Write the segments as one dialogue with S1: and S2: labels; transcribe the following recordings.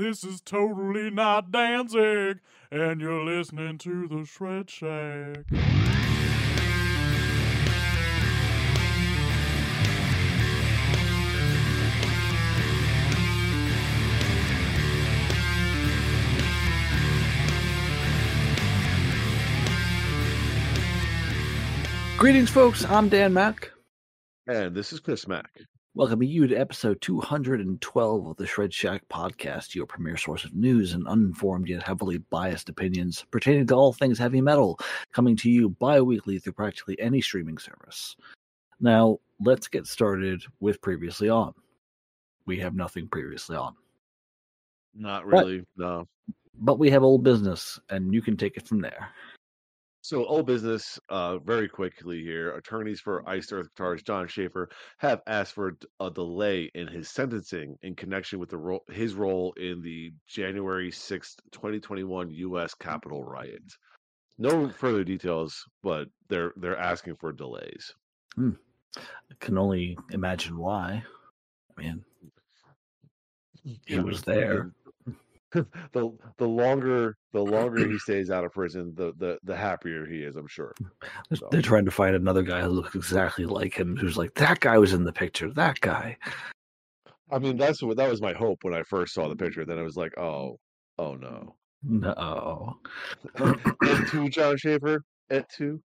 S1: this is totally not Danzig, and you're listening to the Shred Shack.
S2: Greetings, folks. I'm Dan Mack.
S3: And this is Chris Mack.
S2: Welcoming you to episode 212 of the Shred Shack podcast, your premier source of news and uninformed yet heavily biased opinions pertaining to all things heavy metal, coming to you bi-weekly through practically any streaming service. Now, let's get started with Previously On. We have nothing previously on.
S3: Not really, no.
S2: But we have old business, and you can take it from there.
S3: So, old business, very quickly here. Attorneys for Iced Earth guitarist John Schaefer have asked for a delay in his sentencing in connection with his role in the January 6th, 2021 U.S. Capitol riot. No further details, but they're asking for delays.
S2: I can only imagine why. I mean, he was there.
S3: The longer he stays out of prison, the happier he is, I'm sure. So.
S2: They're trying to find another guy who looks exactly like him, who's like, that guy was in the picture, that guy.
S3: I mean, that was my hope when I first saw the picture. Then I was like, oh no.
S2: No.
S3: Et tu, John Schaefer? Et tu?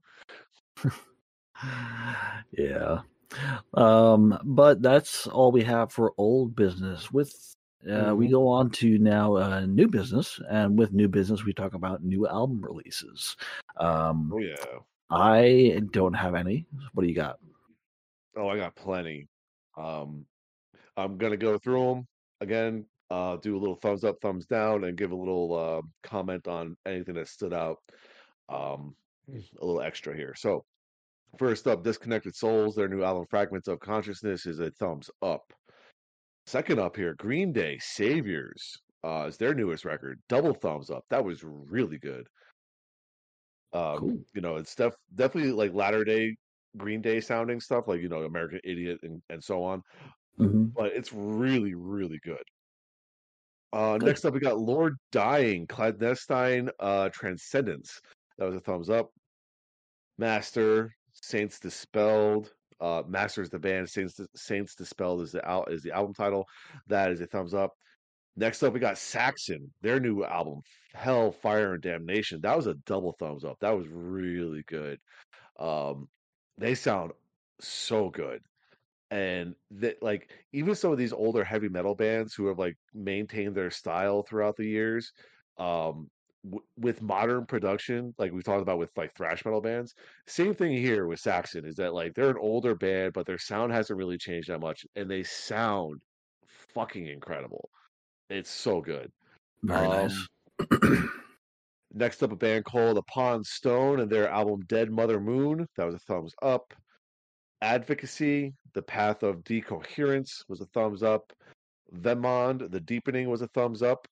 S2: Yeah. But that's all we have for old business. We go on to now new business, and with new business, we talk about new album releases.
S3: Oh yeah.
S2: I don't have any. What do you got?
S3: Oh, I got plenty. I'm gonna go through them again. Do a little thumbs up, thumbs down, and give a little comment on anything that stood out. A little extra here. So, first up, Disconnected Souls. Their new album, Fragments of Consciousness, is a thumbs up. Second up here, Green Day, Saviors, is their newest record. Double thumbs up. That was really good.
S2: Cool.
S3: You know, it's definitely like latter day Green Day sounding stuff, like, you know, American Idiot and so on.
S2: Mm-hmm.
S3: But it's really, really good. Next up, we got Lord Dying, Clandestine Transcendence. That was a thumbs up. Master, Saints Dispelled. Master is the band. Saints Dispelled is the album title. That is a thumbs up. Next up, we got Saxon, their new album, Hell, Fire, and Damnation. That was a double thumbs up. That was really good. They sound so good. And that, like, even some of these older heavy metal bands who have like maintained their style throughout the years, with modern production, like we talked about with like thrash metal bands, same thing here with Saxon is that like they're an older band, but their sound hasn't really changed that much, and they sound fucking incredible. It's so good.
S2: Very nice.
S3: Next up, a band called Upon Stone and their album Dead Mother Moon. That was a thumbs up. Advocacy, The Path of Decoherence was a thumbs up. Vemond, The Deepening was a thumbs up.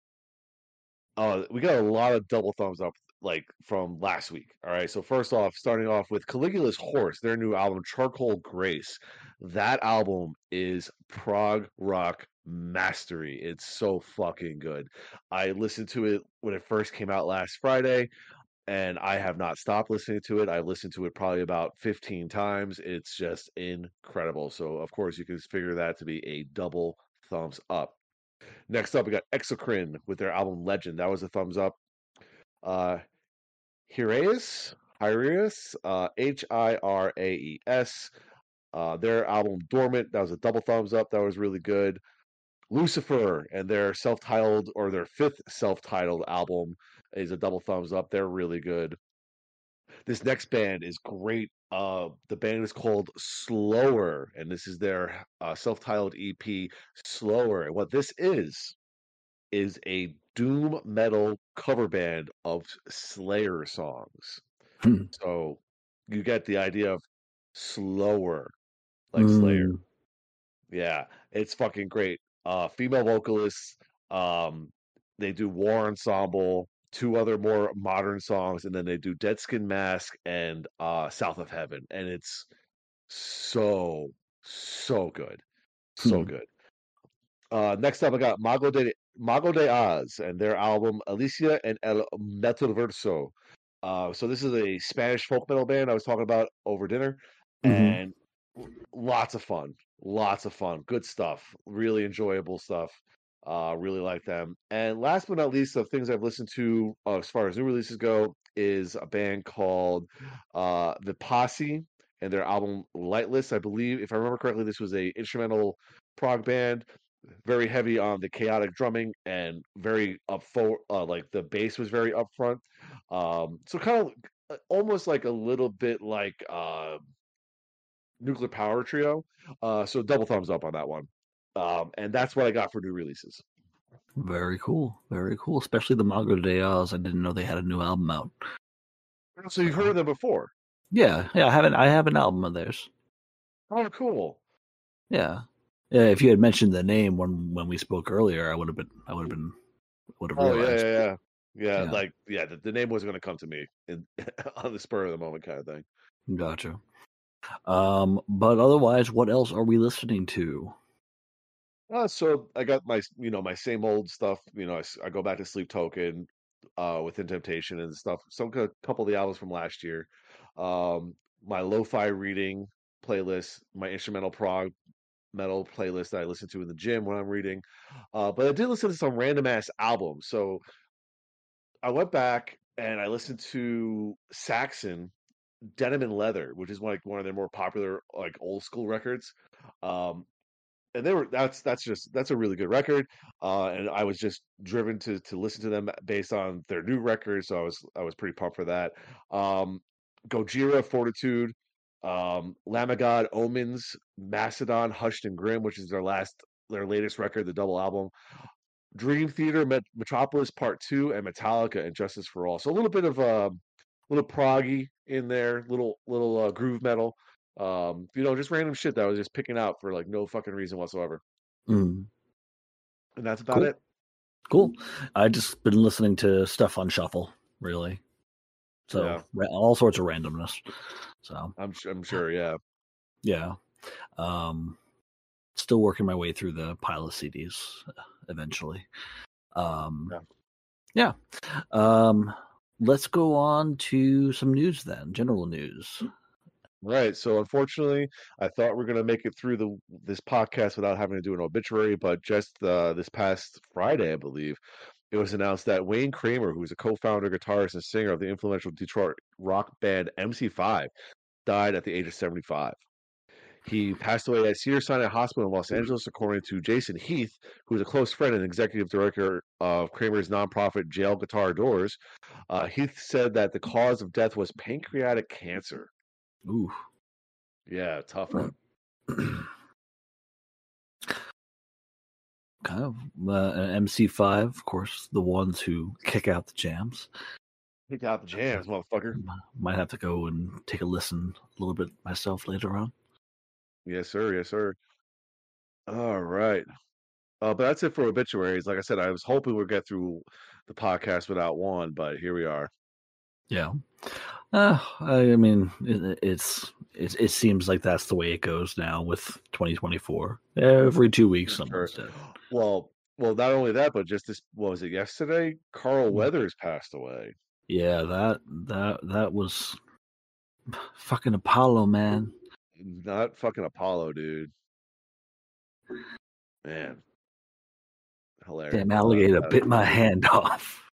S3: We got a lot of double thumbs up like from last week. All right. So first off, starting off with Caligula's Horse, their new album Charcoal Grace. That album is prog rock mastery. It's so fucking good. I listened to it when it first came out last Friday, and I have not stopped listening to it. I listened to it probably about 15 times. It's just incredible. So of course you can figure that to be a double thumbs up. Next up, we got Exocrine with their album Legend. That was a thumbs up. Hiraeus, Hiraeus, Hiraeus. Their album Dormant. That was a double thumbs up. That was really good. Lucifer and their self-titled or their fifth self-titled album is a double thumbs up. They're really good. This next band is great. The band is called Slower, and this is their self-titled EP, Slower. And what this is a doom metal cover band of Slayer songs. So you get the idea of slower, like Slayer. Yeah, it's fucking great. Female vocalists. They do War Ensemble, two other more modern songs, and then they do Dead Skin Mask and South of Heaven, and it's so good, so good. Next up, I got Mago de Mago de Oz and their album Alicia and El Metaverso. So this is a Spanish folk metal band I was talking about over dinner,
S2: Hmm.
S3: and lots of fun, good stuff, really enjoyable stuff. Really like them. And last but not least, of things I've listened to as far as new releases go, is a band called The Posse and their album Lightless. I believe, if I remember correctly, this was a instrumental prog band, very heavy on the chaotic drumming and very up for like the bass was very upfront. So kind of almost like a little bit like Nuclear Power Trio. So double thumbs up on that one. And that's what I got for new releases.
S2: Very cool. Very cool. Especially the Mago de Oz. I didn't know they had a new album out.
S3: So you've heard of them before?
S2: Yeah. I have an album of theirs.
S3: Oh, cool.
S2: Yeah. Yeah. If you had mentioned the name when we spoke earlier, I would have
S3: Oh
S2: realized.
S3: yeah.
S2: Yeah.
S3: Like the name wasn't going to come to me on the spur of the moment kind of thing.
S2: Gotcha. But otherwise, what else are we listening to?
S3: So I got my same old stuff. I go back to Sleep Token, Within Temptation and stuff. A couple of the albums from last year. My lo-fi reading playlist, my instrumental prog metal playlist that I listen to in the gym when I'm reading. But I did listen to some random ass albums. So I went back and I listened to Saxon Denim and Leather, which is like one of their more popular like old school records. Um, and that's a really good record. And I was just driven to listen to them based on their new record, so I was pretty pumped for that. Um, Gojira, Fortitude, Lamb of God, Omens, Macedon, Hushed and Grim, which is their latest record, the double album. Dream Theater, Metropolis Part 2, and Metallica and Justice for All. So a little bit of little proggy in there, little groove metal. Just random shit that I was just picking out for like no fucking reason whatsoever.
S2: Mm,
S3: And that's about
S2: cool.
S3: it.
S2: Cool. I just been listening to stuff on shuffle, really. So all sorts of randomness. So
S3: I'm sure, yeah.
S2: Yeah. Still working my way through the pile of CDs eventually. Yeah. Let's go on to some news then, general news.
S3: Right. So unfortunately, I thought we are going to make it through this podcast without having to do an obituary, but just this past Friday, I believe, it was announced that Wayne Kramer, who's a co-founder, guitarist, and singer of the influential Detroit rock band MC5, died at the age of 75. He passed away at Cedars-Sinai Hospital in Los Angeles, according to Jason Heath, who is a close friend and executive director of Kramer's nonprofit Jail Guitar Doors. Heath said that the cause of death was pancreatic cancer.
S2: Ooh.
S3: Yeah, tough one.
S2: Kind of MC5, of course, the ones who kick out the jams.
S3: Kick out the jams, motherfucker.
S2: Might have to go and take a listen a little bit myself later on.
S3: Yes, sir. Yes, sir. All right. But that's it for obituaries. Like I said, I was hoping we'd get through the podcast without one, but here we are.
S2: Yeah. I mean, it seems like that's the way it goes now with 2024. Every 2 weeks, someone's dead.
S3: Well, not only that, but just this, what was it, yesterday? Carl Weathers passed away.
S2: Yeah, that was fucking Apollo, man.
S3: Not fucking Apollo, dude. Man. Hilarious.
S2: Damn alligator bit my hand off.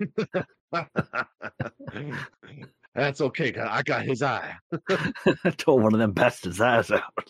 S3: That's okay, I got his eye.
S2: I tore one of them bastards' eyes out.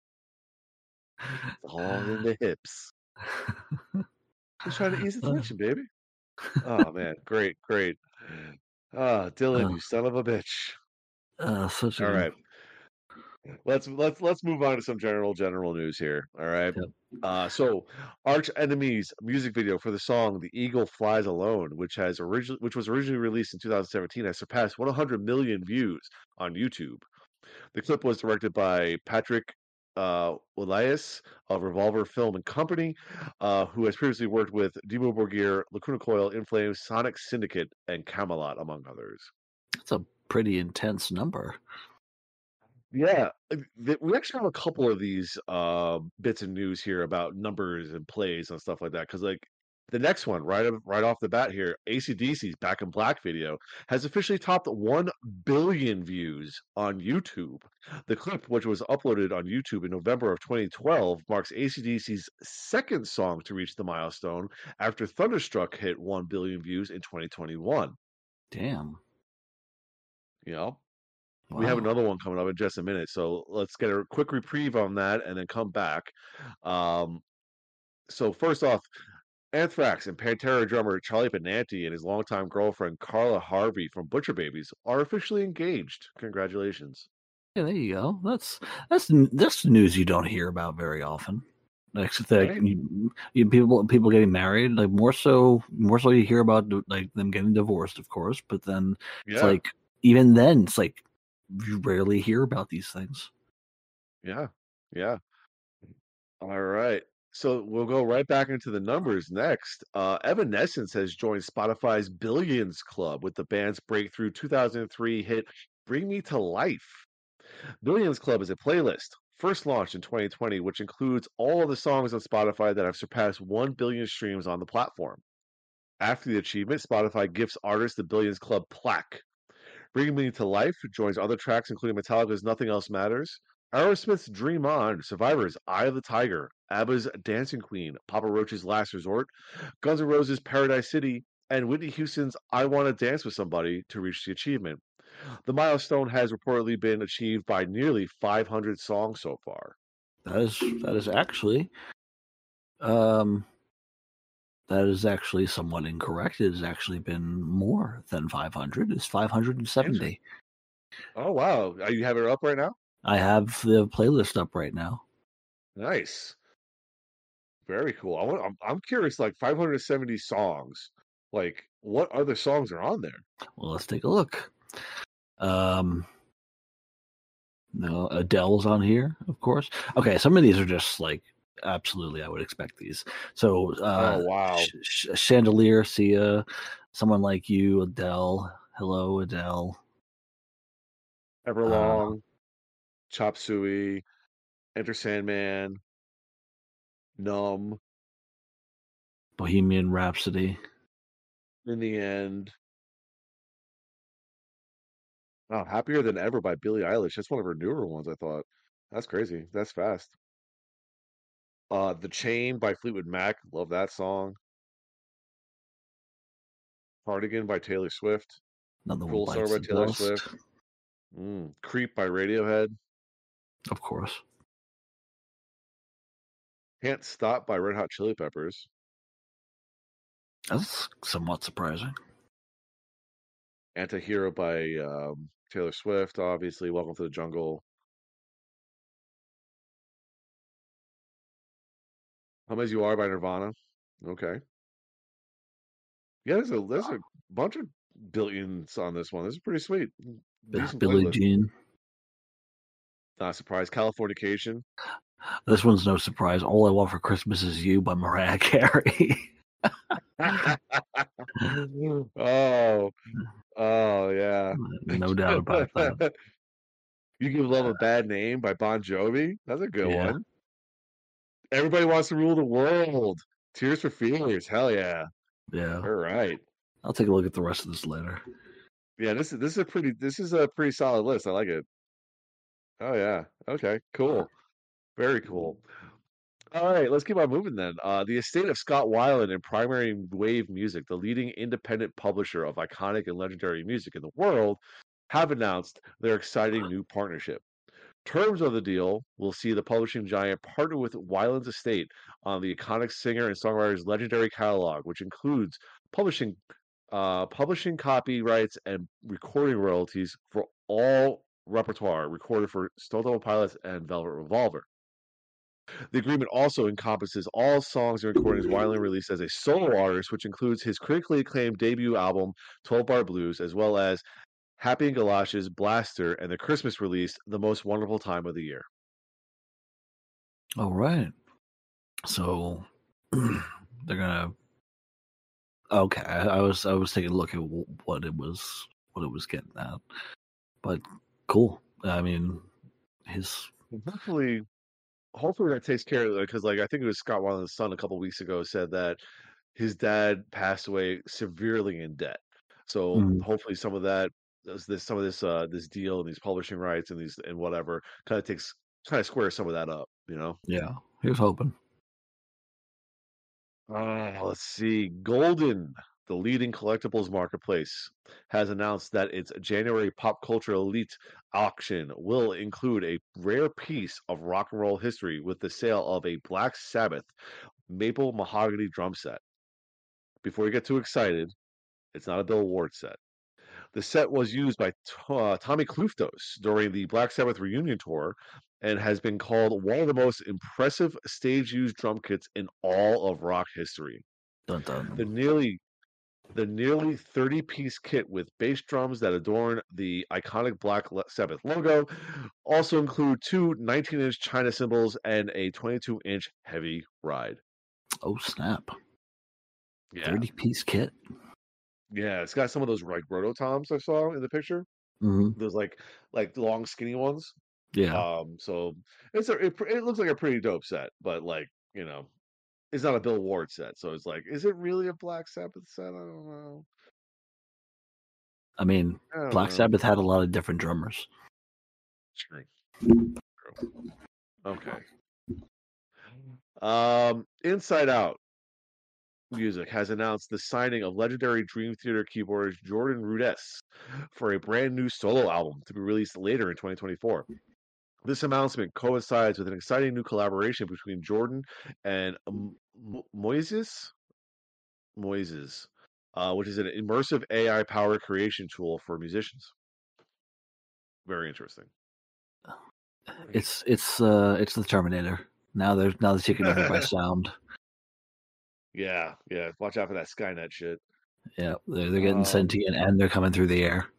S3: All in the hips. Just trying to ease the tension, baby. Oh man, great. Dylan, you son of a bitch. All right. Let's move on to some general news here. All right. Yep. So Arch Enemy's music video for the song "The Eagle Flies Alone," which was originally released in 2017, has surpassed 100 million views on YouTube. The clip was directed by Patrick Elias of Revolver Film and Company, who has previously worked with Dimmu Borgir, Lacuna Coil, In Flames, Sonic Syndicate, and Camelot, among others.
S2: That's a pretty intense number.
S3: Yeah, we actually have a couple of these bits of news here about numbers and plays and stuff like that. Because like The next one, right off the bat here, AC/DC's Back in Black video has officially topped 1 billion views on YouTube. The clip, which was uploaded on YouTube in November of 2012, marks AC/DC's second song to reach the milestone after Thunderstruck hit 1 billion views in 2021.
S2: Damn.
S3: You know, we have
S2: Wow.
S3: another one coming up in just a minute, so let's get a quick reprieve on that and then come back. So first off, Anthrax and Pantera drummer Charlie Benanti and his longtime girlfriend Carla Harvey from Butcher Babies are officially engaged. Congratulations.
S2: Yeah, there you go. That's news you don't hear about very often. Like,
S3: Right?
S2: people getting married, like more so you hear about like them getting divorced, of course. But then it's
S3: Yeah.
S2: like even then, it's like you rarely hear about these things.
S3: Yeah. Yeah. All right. So we'll go right back into the numbers next. Evanescence has joined Spotify's Billions Club with the band's breakthrough 2003 hit Bring Me to Life. Billions Club is a playlist first launched in 2020, which includes all of the songs on Spotify that have surpassed 1 billion streams on the platform. After the achievement, Spotify gifts artists the Billions Club plaque. Bringing Me to Life joins other tracks, including Metallica's Nothing Else Matters, Aerosmith's Dream On, Survivor's Eye of the Tiger, ABBA's Dancing Queen, Papa Roach's Last Resort, Guns N' Roses' Paradise City, and Whitney Houston's I Want to Dance with Somebody to reach the achievement. The milestone has reportedly been achieved by nearly 500 songs so far.
S2: That is actually um that is actually somewhat incorrect. It has actually been more than 500. It's 570.
S3: Oh, wow. You have it up right now?
S2: I have the playlist up right now.
S3: Nice. Very cool. I'm curious, like 570 songs. Like, what other songs are on there?
S2: Well, let's take a look. No, Adele's on here, of course. Okay, some of these are just like absolutely, I would expect these. So,
S3: Oh, wow.
S2: Chandelier, Sia, Someone Like You, Adele. Hello, Adele.
S3: Everlong, Chop Suey, Enter Sandman, Numb,
S2: Bohemian Rhapsody.
S3: In the End. Oh, Happier Than Ever by Billie Eilish. That's one of her newer ones, I thought. That's crazy. That's fast. The Chain by Fleetwood Mac. Love that song. Cardigan by Taylor Swift.
S2: Another one
S3: Cruel Summer
S2: bites
S3: by
S2: the
S3: Taylor
S2: dust,
S3: Swift. Creep by Radiohead.
S2: of course.
S3: Can't Stop by Red Hot Chili Peppers.
S2: That's somewhat surprising.
S3: Antihero by Taylor Swift, obviously. Welcome to the Jungle. Come As You Are by Nirvana. Okay. Yeah, there's a bunch of billions on this one. This is pretty sweet. Decent
S2: Billie
S3: playlist.
S2: Jean.
S3: Not surprised. Californication.
S2: This one's no surprise. All I Want for Christmas Is You by Mariah Carey.
S3: Oh, yeah.
S2: No doubt about that.
S3: You Give Love a Bad Name by Bon Jovi. That's a good
S2: Yeah,
S3: one. Everybody Wants to Rule the World. Tears for Fears. Hell yeah.
S2: yeah.
S3: All right.
S2: I'll take a look at the rest of this later.
S3: Yeah, this is a pretty solid list. I like it. Oh yeah. Okay, cool. Very cool. All right, let's keep on moving then. The estate of Scott Weiland and Primary Wave Music, the leading independent publisher of iconic and legendary music in the world, have announced their exciting new partnership. Terms of the deal will see the publishing giant partner with Weiland's estate on the iconic singer and songwriter's legendary catalog, which includes publishing publishing copyrights and recording royalties for all repertoire recorded for Stone Temple Pilots and Velvet Revolver. The agreement also encompasses all songs and recordings Weiland released as a solo artist, which includes his critically acclaimed debut album, 12 Bar Blues, as well as Happy and Galoshes, Blaster, and the Christmas release, The Most Wonderful Time of the Year.
S2: All right. So they're gonna. Okay, I was taking a look at what it was getting at, but cool. I mean,
S3: Hopefully that takes care of it because, like, I think it was Scott Weiland's son a couple weeks ago said that his dad passed away severely in debt. So
S2: Mhm.
S3: hopefully some of that, some of this deal and these publishing rights and these and whatever kind of squares some of that up, you know.
S2: Yeah, he was hoping.
S3: Let's see. Golden, the leading collectibles marketplace, has announced that its January Pop Culture Elite auction will include a rare piece of rock and roll history with the sale of a Black Sabbath maple mahogany drum set. Before you get too excited, it's not a Bill Ward set. The set was used by Tommy Cluftos during the Black Sabbath reunion tour and has been called one of the most impressive stage used drum kits in all of rock history.
S2: Dun
S3: The
S2: dun.
S3: nearly the nearly 30-piece kit with bass drums that adorn the iconic Black Sabbath logo also include two 19-inch China cymbals and a 22-inch heavy ride.
S2: Oh snap!
S3: Yeah.
S2: 30-piece kit.
S3: Yeah, it's got some of those like rototoms I saw in the picture.
S2: Hmm.
S3: Those like long skinny ones.
S2: Yeah,
S3: So it looks like a pretty dope set, but like, you know, it's not a Bill Ward set. So it's like, is it really a Black Sabbath set? I don't know.
S2: I mean,
S3: I don't
S2: Black
S3: know.
S2: Sabbath had a lot of different drummers.
S3: True. Okay. Inside Out Music has announced the signing of legendary Dream Theater keyboardist Jordan Rudess for a brand new solo album to be released later in 2024. This announcement coincides with an exciting new collaboration between Jordan and Moises, which is an immersive AI powered creation tool for musicians. Very interesting.
S2: It's the Terminator. Now they're taking over by sound.
S3: Yeah, yeah. Watch out for that Skynet shit.
S2: Yeah, they're getting
S3: Um,
S2: sentient and they're coming through the air.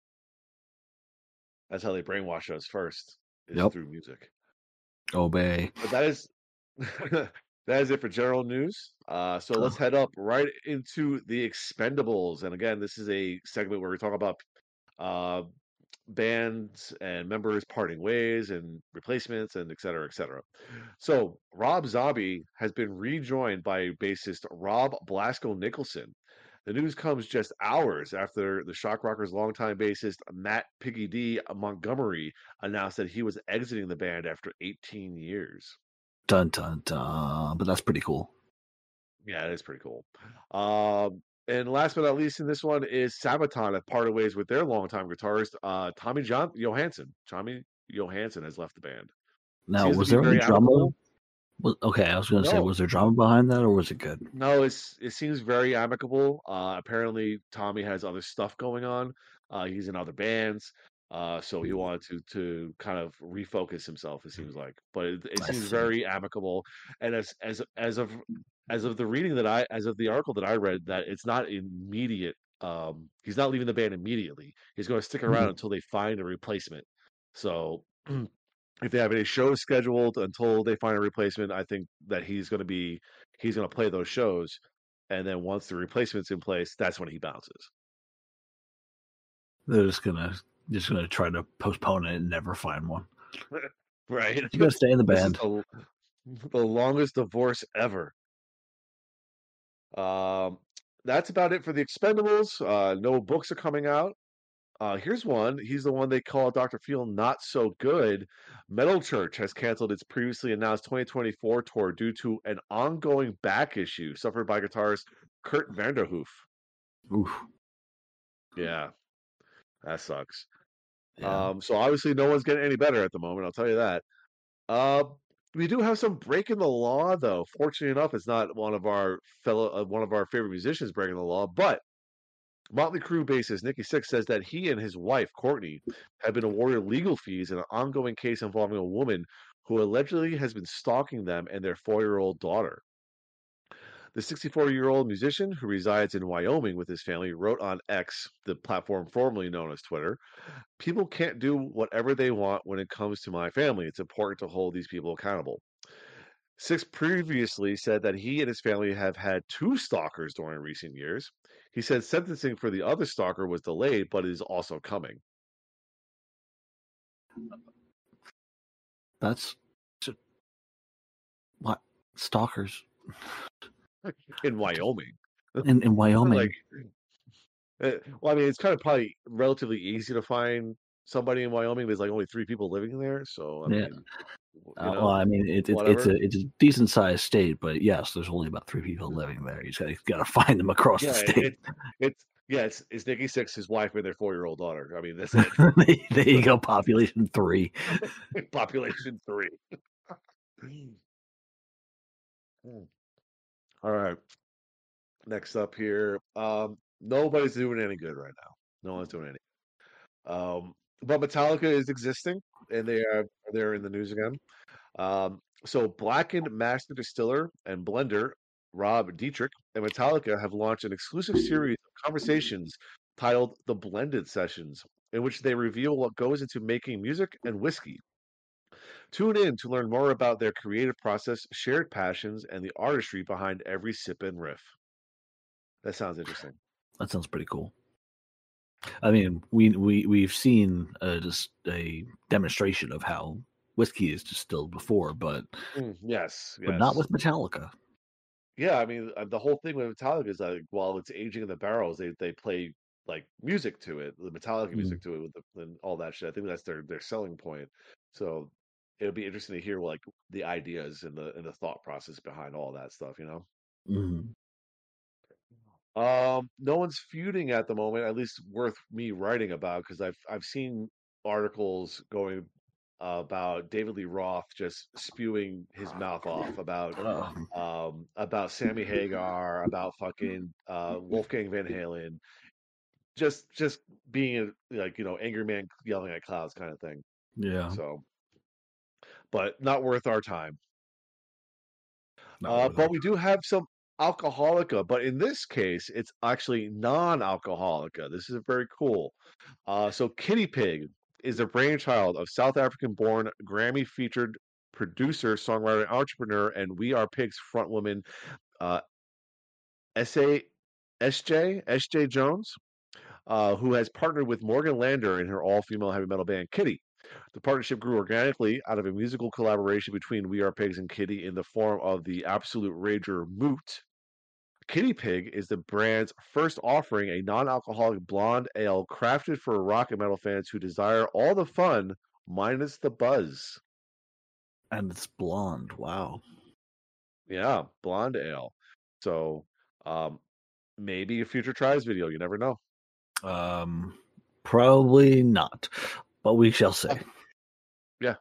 S3: that's how they brainwash us first, is
S2: Yep.
S3: through music.
S2: Obey.
S3: But that is that is it for general news. So let's
S2: Oh,
S3: head up right into the Expendables. And again, this is a segment where we talk about uh, bands and members parting ways and replacements and et cetera, et cetera. So Rob Zombie has been rejoined by bassist Rob Blasco Nicholson. The news comes just hours after the Shock Rockers' longtime bassist Matt Piggy D Montgomery announced that he was exiting the band after 18 years.
S2: dun dun dun. But that's pretty cool.
S3: Yeah, it is pretty cool. And last but not least in this one is Sabaton have parted ways with their longtime guitarist, Tommy Johansson. Tommy Johansson has left the band.
S2: Now,
S3: Seems to
S2: was
S3: be
S2: there any
S3: very
S2: drama?
S3: amicable.
S2: Okay, I was going to say,
S3: No,
S2: was there drama behind that, or was it good?
S3: no, it seems very amicable. Apparently, Tommy has other stuff going on. He's in other bands, so he wanted to kind of refocus himself. It seems like, but it
S2: I
S3: seems
S2: see.
S3: very amicable. And as of the reading that as of the article that I read, that it's not immediate. He's not leaving the band immediately. He's going to stick around
S2: Mhm.
S3: until they find a replacement. So. If they have any shows scheduled until they find a replacement, I think that he's going to play those shows, and then once the replacement's in place, that's when he bounces.
S2: They're just gonna try to postpone it and never find one.
S3: Right?
S2: You got to stay in the
S3: This is
S2: band.
S3: the longest divorce ever. Um, that's about it for the Expendables. No books are coming out. Here's one. He's the one they call Dr. Feel Not So Good. Metal Church has canceled its previously announced 2024 tour due to an ongoing back issue suffered by guitarist Kurt Vanderhoof.
S2: Oof.
S3: Yeah, that sucks.
S2: Yeah.
S3: So obviously no one's getting any better at the moment, I'll tell you that. Uh, we do have some breaking the law, though. Fortunately enough, it's not one of our favorite musicians breaking the law, but Motley Crue bassist Nikki Sixx says that he and his wife, Courtney, have been awarded legal fees in an ongoing case involving a woman who allegedly has been stalking them and their 4-year-old daughter. The 64-year-old musician, who resides in Wyoming with his family, wrote on X, the platform formerly known as Twitter, "People can't do whatever they want when it comes to my family. It's important to hold these people accountable." Six previously said that he and his family have had two stalkers during recent years. He said sentencing for the other stalker was delayed, but is also coming.
S2: That's what stalkers.
S3: in Wyoming.
S2: In Wyoming.
S3: Like, well, I mean, it's kind of probably relatively easy to find somebody in Wyoming. There's like only 3 people living there, so I
S2: Yeah.
S3: mean,
S2: Well, I mean, it's
S3: whatever.
S2: a decent sized state, but yes, there's only about 3 people living there. You got to find them across the
S3: Yeah,
S2: state.
S3: it's Nikki Sixx, his wife, and their 4-year-old daughter. I mean, that's it.
S2: There you go. Population 3.
S3: Population 3. All right. Next up here, nobody's doing any good right now. No one's doing any. But Metallica is existing, and they're in the news again. So Blackened Master Distiller and Blender Rob Dietrich and Metallica have launched an exclusive series of conversations titled The Blended Sessions, in which they reveal what goes into making music and whiskey. Tune in to learn more about their creative process, shared passions, and the artistry behind every sip and riff. That sounds interesting.
S2: That sounds pretty cool. I mean, we've seen just a demonstration of how whiskey is distilled before, but
S3: Yes,
S2: but not with Metallica.
S3: Yeah, I mean, the whole thing with Metallica is that while it's aging in the barrels, they play like music to it, the Metallica music to it with and all that shit. I think that's their selling point. So it'll be interesting to hear like the ideas and the thought process behind all that stuff, you know.
S2: Mm-hmm.
S3: No one's feuding at the moment, at least worth me writing about, because I've seen articles going about David Lee Roth just spewing his mouth off about Sammy Hagar, about fucking Wolfgang Van Halen, just being like angry man yelling at clouds kind of thing.
S2: Yeah.
S3: So, but not worth our time.
S2: Not
S3: But we do have some alcoholica, but in this case, it's actually non-alcoholica. This is very cool. So Kitty Pig is the brainchild of South African-born Grammy-featured producer, songwriter, entrepreneur, and We Are Pigs frontwoman uh, S.A. S.J. Jones, who has partnered with Morgan Lander in her all-female heavy metal band Kitty. The partnership grew organically out of a musical collaboration between We Are Pigs and Kitty in the form of the Absolute Rager Moot. Kitty Pig is the brand's first offering, a non-alcoholic blonde ale crafted for rock and metal fans who desire all the fun minus the buzz.
S2: And it's blonde. Wow.
S3: Yeah, blonde ale. So, maybe a future tries video. You never know.
S2: Probably not, but we shall see.
S3: Yeah.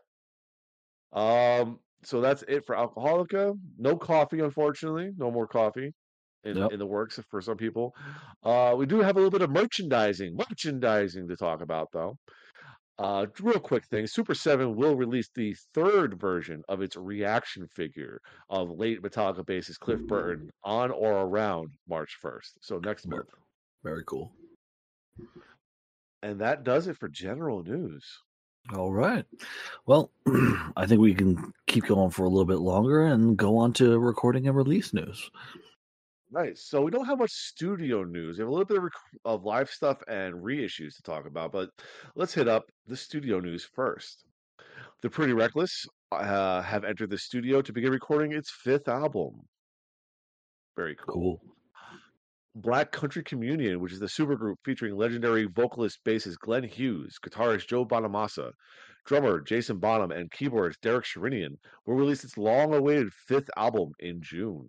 S3: So that's it for Alcoholica. No coffee, unfortunately. No more coffee in the works for some people. We do have a little bit of merchandising to talk about, though. Real quick thing, Super 7 will release the 3rd version of its reaction figure of late Metallica bassist Cliff Burton on or around March 1st. So next month.
S2: Very cool.
S3: And that does it for general news.
S2: All right. Well, I think we can keep going for a little bit longer and go on to recording and release news.
S3: Right. So we don't have much studio news. We have a little bit of live stuff and reissues to talk about, but let's hit up the studio news first. The Pretty Reckless have entered the studio to begin recording its 5th album. Very cool. Black Country Communion, which is the supergroup featuring legendary vocalist bassist Glenn Hughes, guitarist Joe Bonamassa, drummer Jason Bonham, and keyboardist Derek Sherinian, will release its long-awaited 5th album in June.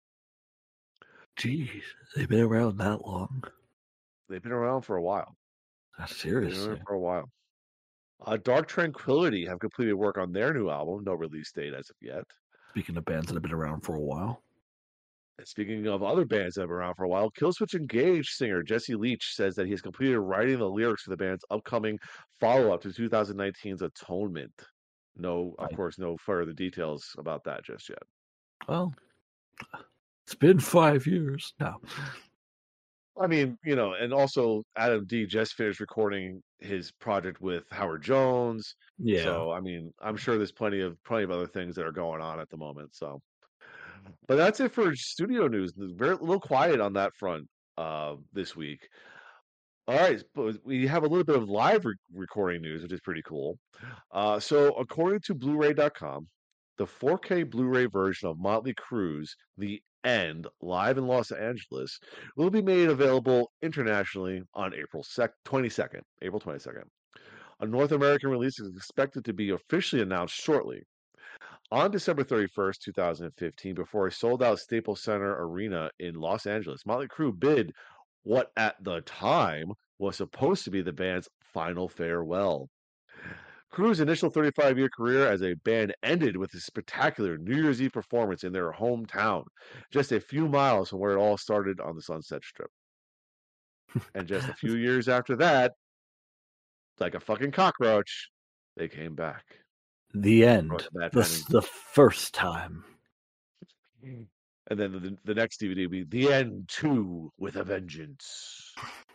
S2: Jeez, they've been around that long.
S3: They've been around for a while.
S2: Seriously.
S3: For a while. Dark Tranquillity have completed work on their new album. No release date as of yet.
S2: Speaking of bands that have been around for a while.
S3: And speaking of other bands that have been around for a while, Killswitch Engage singer Jesse Leach says that he has completed writing the lyrics for the band's upcoming follow-up to 2019's Atonement. Of course, no further details about that just yet.
S2: Well, it's been 5 years now.
S3: I mean, and also Adam D just finished recording his project with Howard Jones.
S2: Yeah.
S3: So, I mean, I'm sure there's plenty of other things that are going on at the moment. So, but that's it for studio news. Very little quiet on that front this week. All right, but we have a little bit of live recording news, which is pretty cool. So, according to Blu-ray.com, the 4K Blu-ray version of Motley Crue's The End, live in Los Angeles, will be made available internationally on April 22nd. A North American release is expected to be officially announced shortly. On December 31st, 2015, before a sold-out Staples Center Arena in Los Angeles, Motley Crue bid what at the time was supposed to be the band's final farewell. Crue's initial 35-year career as a band ended with a spectacular New Year's Eve performance in their hometown, just a few miles from where it all started on the Sunset Strip. And just a few years after that, like a fucking cockroach, they came back.
S2: The end. The first time.
S3: And then the next DVD would be The End 2 with a Vengeance.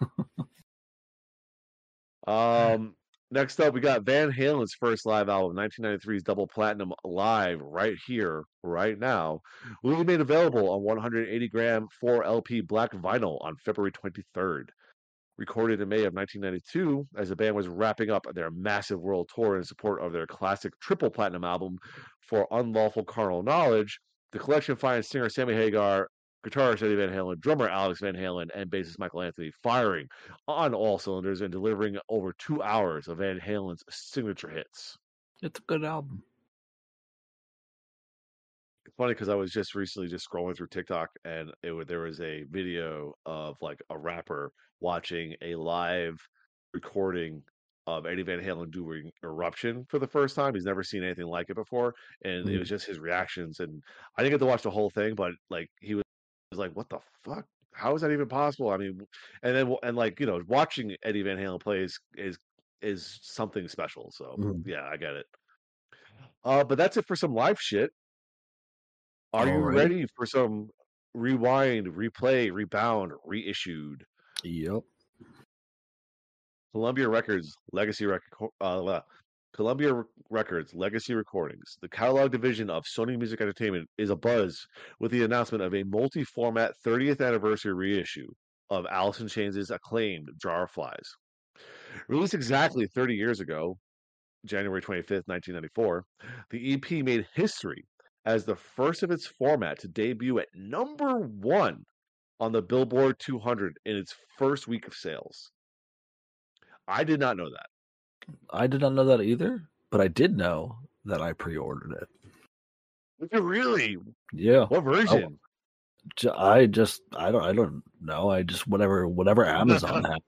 S3: Next up, we got Van Halen's first live album, 1993's Double Platinum Live, right here, right now, will be made available on 180-gram 4LP black vinyl on February 23rd. Recorded in May of 1992, as the band was wrapping up their massive world tour in support of their classic triple platinum album, For Unlawful Carnal Knowledge, the collection finds singer Sammy Hagar, guitarist Eddie Van Halen, drummer Alex Van Halen, and bassist Michael Anthony firing on all cylinders and delivering over 2 hours of Van Halen's signature hits.
S2: It's a good album.
S3: It's funny because I was just recently scrolling through TikTok and there was a video of like a rapper watching a live recording of Eddie Van Halen doing Eruption for the first time. He's never seen anything like it before, and it was just his reactions. And I didn't get to watch the whole thing, but like he was like, "What the fuck? How is that even possible?" I mean, and like watching Eddie Van Halen play is something special. So yeah, I get it. But that's it for some live shit. Are you ready for some rewind, replay, rebound, reissued?
S2: Yep.
S3: Columbia Records Legacy Recordings, the catalog division of Sony Music Entertainment, is abuzz with the announcement of a multi-format 30th anniversary reissue of Alice in Chains' acclaimed Jar of Flies. Released exactly 30 years ago, January 25th, 1994, the EP made history as the first of its format to debut at number 1 on the Billboard 200 in its first week of sales. I did not know that.
S2: I did not know that either, but I did know that I pre-ordered it.
S3: Did you really?
S2: Yeah.
S3: What version?
S2: I don't know. I just whatever Amazon had.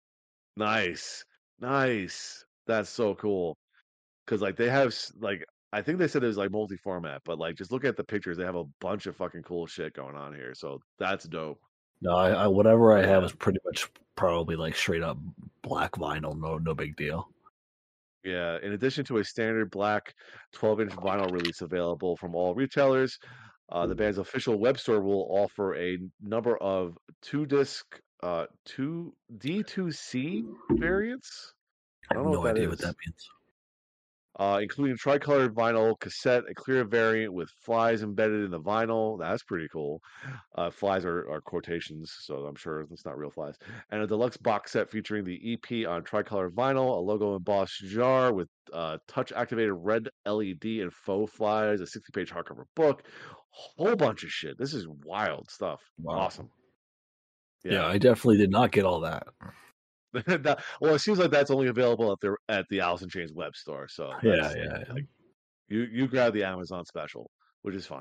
S3: Nice. That's so cool. Because like they have like I think they said it was like multi-format, but like just look at the pictures. They have a bunch of fucking cool shit going on here. So that's dope.
S2: No, whatever I have is pretty much probably like straight up black vinyl. No big deal.
S3: Yeah. In addition to a standard black 12-inch vinyl release available from all retailers, the band's official web store will offer a number of 2-disc, 2 D2C variants.
S2: I have no idea what that means.
S3: Including tricolored vinyl cassette, a clear variant with flies embedded in the vinyl. That's pretty cool. Flies are quotations, so I'm sure it's not real flies. And a deluxe box set featuring the EP on tricolored vinyl, a logo embossed jar with touch-activated red LED and faux flies, a 60-page hardcover book, whole bunch of shit. This is wild stuff. Wow. Awesome.
S2: Yeah, I definitely did not get all that.
S3: Well, it seems like that's only available at the Alice in Chains web store. So
S2: yeah.
S3: Like, you grab the Amazon special, which is fine.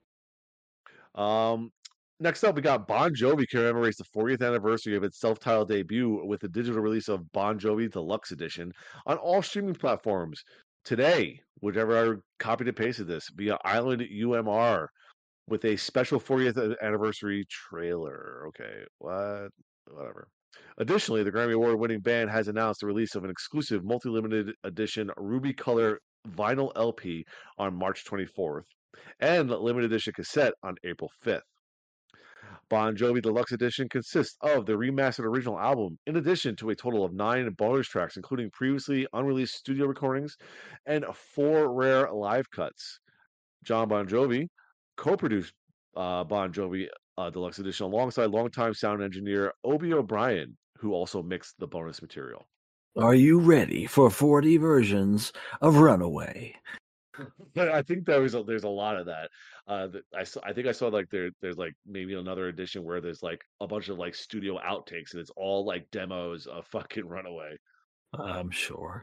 S2: Yeah.
S3: Next up, we got Bon Jovi commemorates the 40th anniversary of its self-titled debut with the digital release of Bon Jovi Deluxe Edition on all streaming platforms today. Whichever I copied and pasted this via Island UMR with a special 40th anniversary trailer. Okay, whatever. Additionally, the Grammy Award-winning band has announced the release of an exclusive multi-limited edition Ruby Color vinyl LP on March 24th and limited edition cassette on April 5th. Bon Jovi Deluxe Edition consists of the remastered original album, in addition to a total of 9 bonus tracks, including previously unreleased studio recordings and 4 rare live cuts. John Bon Jovi co-produced Bon Jovi Deluxe Edition alongside longtime sound engineer Obie O'Brien, who also mixed the bonus material.
S2: Are you ready for 40 versions of Runaway?
S3: But I think there's a lot of that. I think I saw like there's like maybe another edition where there's like a bunch of like studio outtakes and it's all like demos of fucking Runaway.
S2: I'm sure.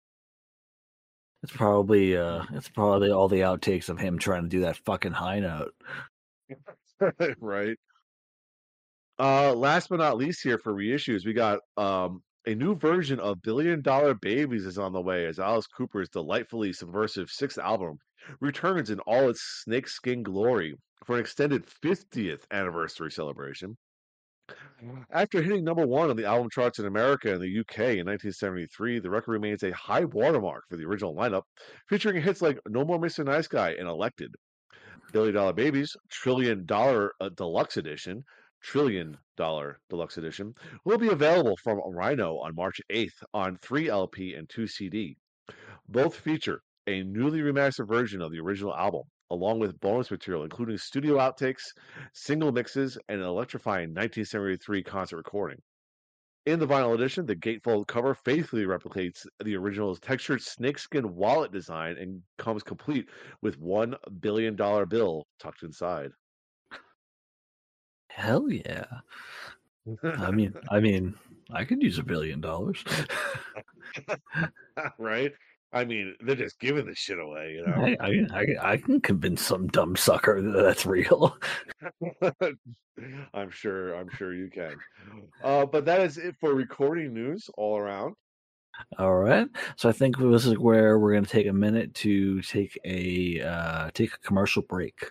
S2: It's probably all the outtakes of him trying to do that fucking high note.
S3: Right. Last but not least here for reissues, we got a new version of Billion Dollar Babies is on the way as Alice Cooper's delightfully subversive sixth album returns in all its snakeskin glory for an extended 50th anniversary celebration. After hitting number one on the album charts in America and the UK in 1973, the record remains a high watermark for the original lineup, featuring hits like No More Mr. Nice Guy and Elected. Billion Dollar Babies Trillion Dollar Deluxe Edition, will be available from Rhino on March 8th on 3 LP and 2 CD. Both feature a newly remastered version of the original album, along with bonus material including studio outtakes, single mixes, and an electrifying 1973 concert recording. In the vinyl edition, the gatefold cover faithfully replicates the original's textured snakeskin wallet design and comes complete with $1 billion bill tucked inside.
S2: Hell yeah. I could use $1 billion.
S3: Right? I mean, they're just giving the shit away, you know?
S2: I can convince some dumb sucker that that's real.
S3: I'm sure you can. But that is it for recording news all around.
S2: All right. So I think this is where we're going to take a minute to take a commercial break.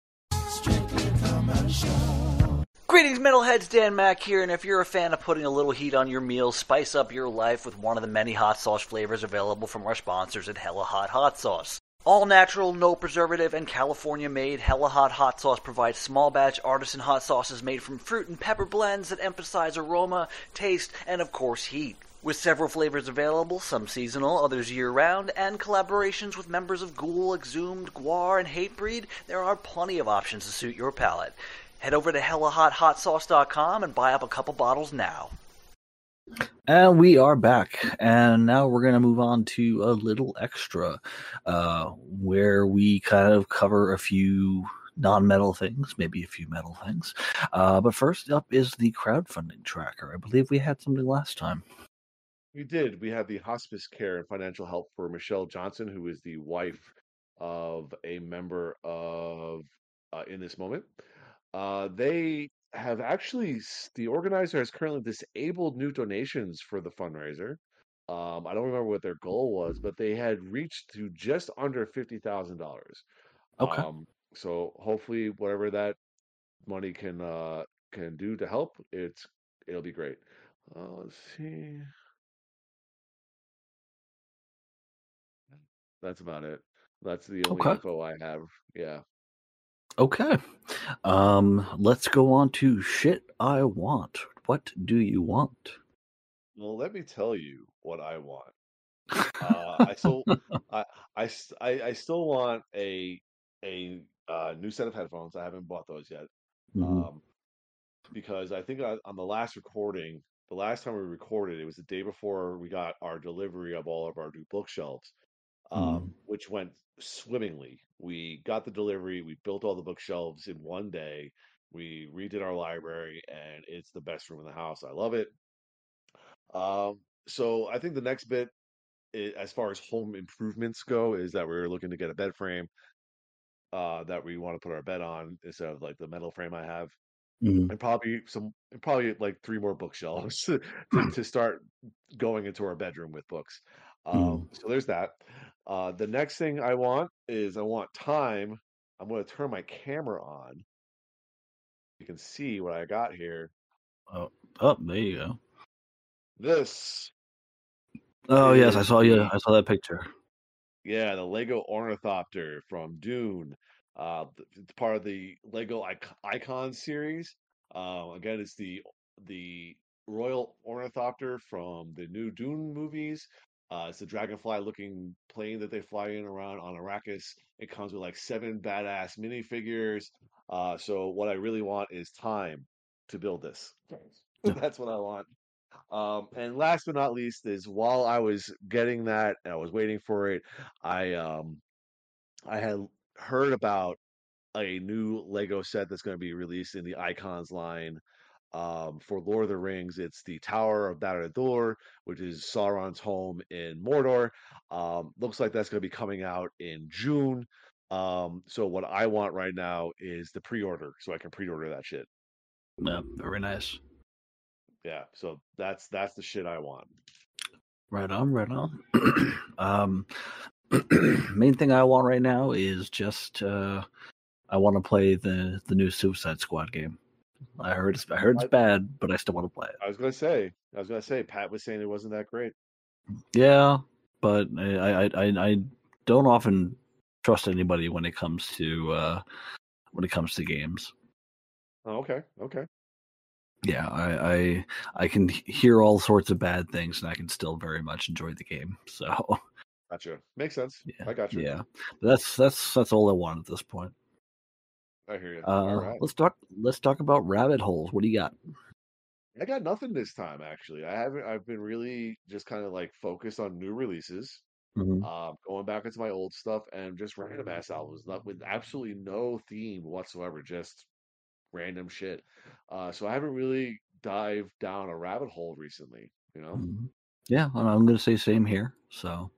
S2: Greetings, metalheads. Dan Mack here, and if you're a fan of putting a little heat on your meals, spice up your life with one of the many hot sauce flavors available from our sponsors at Hella Hot Hot Sauce. All natural, no preservative, and California-made Hella Hot Hot Sauce provides small-batch artisan hot sauces made from fruit and pepper blends that emphasize aroma, taste, and of course heat. With several flavors available, some seasonal, others year-round, and collaborations with members of Ghoul, Exhumed, Gwar, and Hatebreed, there are plenty of options to suit your palate. Head over to HellaHotHotSauce.com and buy up a couple bottles now. And we are back, and now we're going to move on to a little extra, where we kind of cover a few non-metal things, maybe a few metal things. But first up is the crowdfunding tracker. I believe we had something last time.
S3: We did. We had the hospice care and financial help for Michelle Johnson, who is the wife of a member of In This Moment. They have actually, the organizer has currently disabled new donations for the fundraiser. I don't remember what their goal was, but they had reached to just under $50,000.
S2: Okay.
S3: So hopefully, whatever that money can do to help, it'll be great. Let's see. That's about it. That's the only
S2: Okay.
S3: info I have. Yeah.
S2: Okay. Let's go on to shit I want. What do you want?
S3: Well, let me tell you what I want. I still, I still want a new set of headphones. I haven't bought those yet.
S2: Mhm.
S3: Because I think on the last recording, the last time we recorded, it was the day before we got our delivery of all of our new bookshelves,
S2: Mhm.
S3: which went swimmingly. We got the delivery, we built all the bookshelves in one day, we redid our library, and it's the best room in the house. I love it. So I think the next bit, as far as home improvements go, is that we're looking to get a bed frame that we want to put our bed on instead of like the metal frame I have.
S2: Mhm.
S3: And probably like three more bookshelves to start going into our bedroom with books.
S2: Mhm.
S3: So there's that. The next thing I want is I want time. I'm going to turn my camera on. You can see what I got here.
S2: Oh, there you go.
S3: This
S2: Oh yes, I
S3: is
S2: saw you.
S3: the
S2: I saw that picture.
S3: Yeah, the Lego Ornithopter from Dune. It's part of the Lego Icon series. Again, it's the Royal Ornithopter from the new Dune movies. It's the dragonfly-looking plane that they fly in around on Arrakis. It comes with like 7 badass minifigures. So what I really want is time to build this.
S2: Yeah.
S3: That's what I want. And last but not least is while I was getting that and I was waiting for it, I I had heard about a new Lego set that's going to be released in the Icons line. For Lord of the Rings, it's the Tower of Barad-dûr, which is Sauron's home in Mordor. Looks like that's going to be coming out in June. So what I want right now is the pre-order, so I can pre-order that shit.
S2: Yeah, very nice.
S3: Yeah, so that's the shit I want.
S2: Right on, right on. Main thing I want right now is just I want to play the new Suicide Squad game. I heard it's bad, but I still want to play it.
S3: I was gonna say, Pat was saying it wasn't that great.
S2: Yeah, but I don't often trust anybody when it comes to games.
S3: Oh, okay, okay.
S2: Yeah, I can hear all sorts of bad things, and I can still very much enjoy the game. So
S3: Gotcha. Makes sense.
S2: yeah,
S3: I got you.
S2: yeah. But that's all I want at this point.
S3: I hear you. All right.
S2: Let's talk about rabbit holes. What do you got?
S3: I got nothing this time, actually. I've been really just kind of like focused on new releases,
S2: Mm-hmm.
S3: going back into my old stuff and just random ass albums, not with absolutely no theme whatsoever, just random shit. So I haven't really dived down a rabbit hole recently, you know?
S2: Mm-hmm. Yeah, I'm going to say same here. So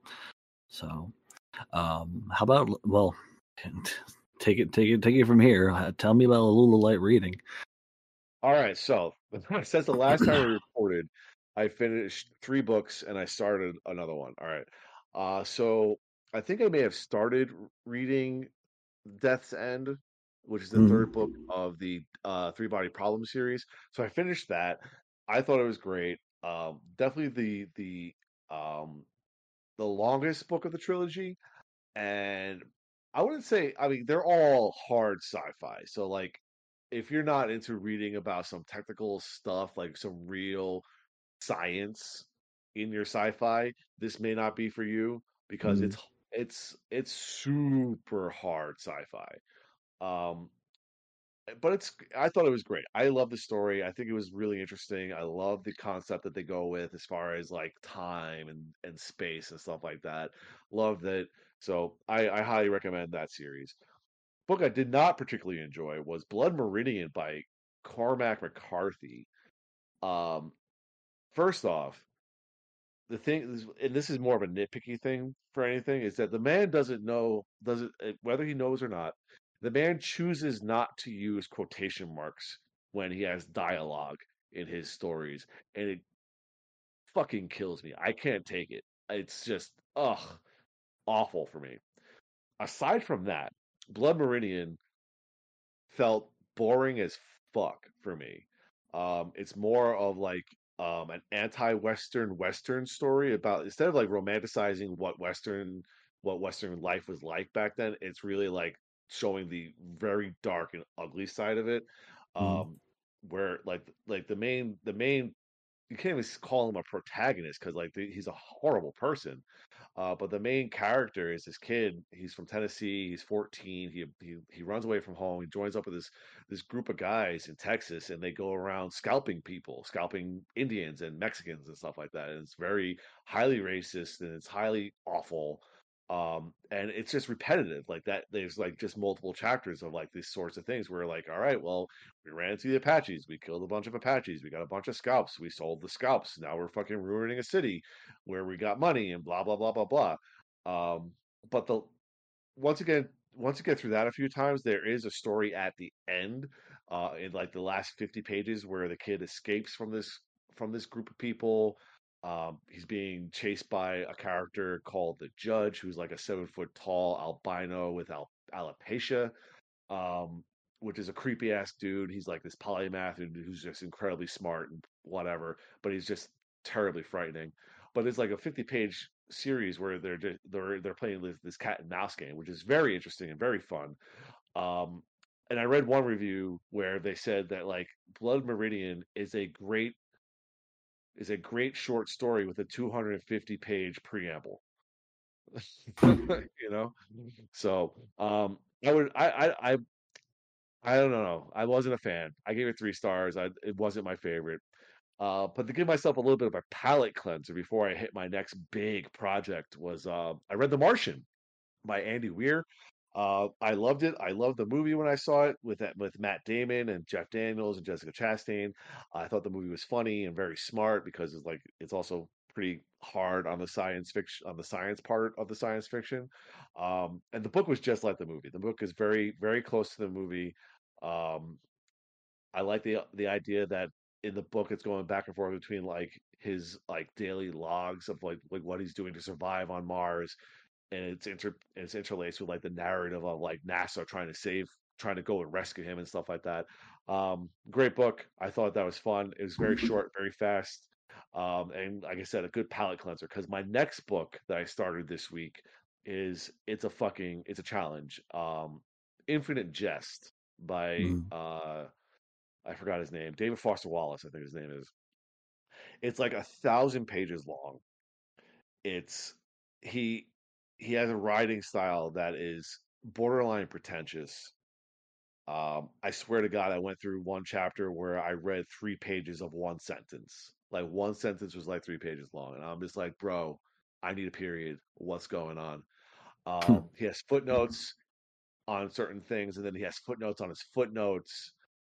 S2: how about take it from here. Tell me about a little light reading.
S3: All right, so since the last time we recorded, I finished 3 books and I started another one. All right. So I think I may have started reading Death's End, which is the third book
S2: Mm-hmm.
S3: of the Three Body Problem series. So I finished that. I thought it was great. Definitely the longest book of the trilogy, and I wouldn't say. I mean, they're all hard sci-fi. So like, if you're not into reading about some technical stuff, like some real science in your sci-fi, this may not be for you because
S2: Mm-hmm.
S3: it's super hard sci-fi. Um, but I thought it was great. I love the story. I think it was really interesting. I love the concept that they go with as far as like time and space and stuff like that. Loved it. So I highly recommend that series. Book I did not particularly enjoy was Blood Meridian by Cormac McCarthy. Um, First off, the thing is, and this is more of a nitpicky thing for anything, is that the man doesn't whether he knows or not, the man chooses not to use quotation marks when he has dialogue in his stories, and it fucking kills me. I can't take it. It's just awful for me. Aside from that, Blood Meridian felt boring as fuck for me. It's more of like an anti-Western story about, instead of like romanticizing what Western life was like back then, it's really like showing the very dark and ugly side of it. Um, where like the main you can't even call him a protagonist because like he's a horrible person, but the main character is this kid. He's from Tennessee. He's 14. He runs away from home. He joins up with this group of guys in Texas, and they go around scalping people, scalping Indians and Mexicans and stuff like that. And it's very highly racist and it's highly awful. And it's just repetitive like that. There's like just multiple chapters of like these sorts of things where like, all right, well, we ran into the Apaches. We killed a bunch of Apaches. We got a bunch of scalps. We sold the scalps. Now we're fucking ruining a city where we got money and blah blah blah blah blah. But the once you get through that a few times, there is a story at the end, in like the last 50 pages, where the kid escapes from this group of people. He's being chased by a character called the Judge, who's like a 7 foot tall albino with alopecia, um, which is a creepy ass dude. He's like this polymath who's just incredibly smart and whatever, but he's just terribly frightening. But it's like a 50-page series where they're playing this cat and mouse game, which is very interesting and very fun. Um, and I read one review where they said that like Blood Meridian is a great short story with a 250-page preamble. You know, so I don't know. I wasn't a fan. I gave it 3 stars. It wasn't my favorite. But to give myself a little bit of a palate cleanser before I hit my next big project was I read The Martian by Andy Weir. I loved it. I loved the movie when I saw it with Matt Damon and Jeff Daniels and Jessica Chastain. I thought the movie was funny and very smart because it's also pretty hard on the science fiction on the science part of the science fiction. And the book was just like the movie. The book is very very close to the movie. Um, I like the idea that in the book it's going back and forth between like his like daily logs of like what he's doing to survive on Mars, and it's interlaced with like the narrative of like NASA trying to go and rescue him and stuff like that. Great book. I thought that was fun. It was very short, very fast. And like I said, a good palate cleanser because my next book that I started this week it's a challenge. Infinite Jest by
S2: Mm.
S3: I forgot his name. David Foster Wallace, I think his name is. It's like 1,000 pages long. It's he he has a writing style that is borderline pretentious. I swear to God, I went through one chapter where I read 3 pages of one sentence. Like one sentence was like 3 pages long, and I'm just like, bro, I need a period. What's going on?
S2: Hmm.
S3: He has footnotes on certain things, and then he has footnotes on his footnotes.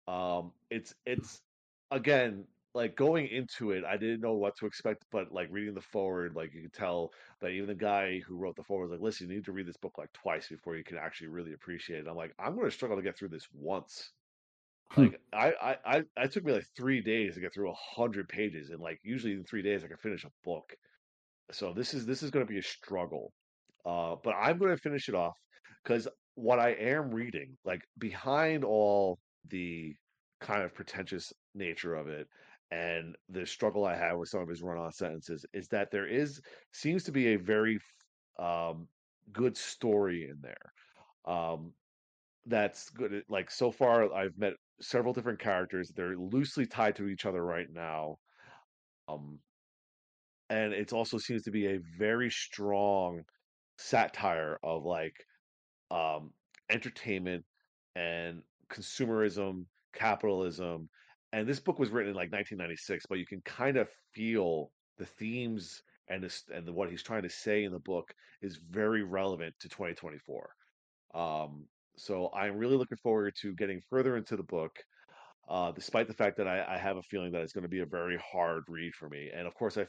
S3: It's again like going into it, I didn't know what to expect, but like reading the forward, like you could tell that even the guy who wrote the forward was like, "Listen, you need to read this book like twice before you can actually really appreciate it." I'm like, I'm going to struggle to get through this once.
S2: Hmm.
S3: Like I took me like 3 days to get through 100 pages, and like usually in 3 days I can finish a book. So this is going to be a struggle. But I'm going to finish it off because what I am reading, like behind all the kind of pretentious nature of it and the struggle I have with some of his run-on sentences, is that there is seems to be a very um, good story in there. Um, that's good. Like so far, I've met several different characters. They're loosely tied to each other right now. Um, and it also seems to be a very strong satire of like um, entertainment and consumerism, capitalism. And this book was written in like 1996, but you can kind of feel the themes what he's trying to say in the book is very relevant to 2024. Um, so I'm really looking forward to getting further into the book, despite the fact that I have a feeling that it's going to be a very hard read for me. And of course,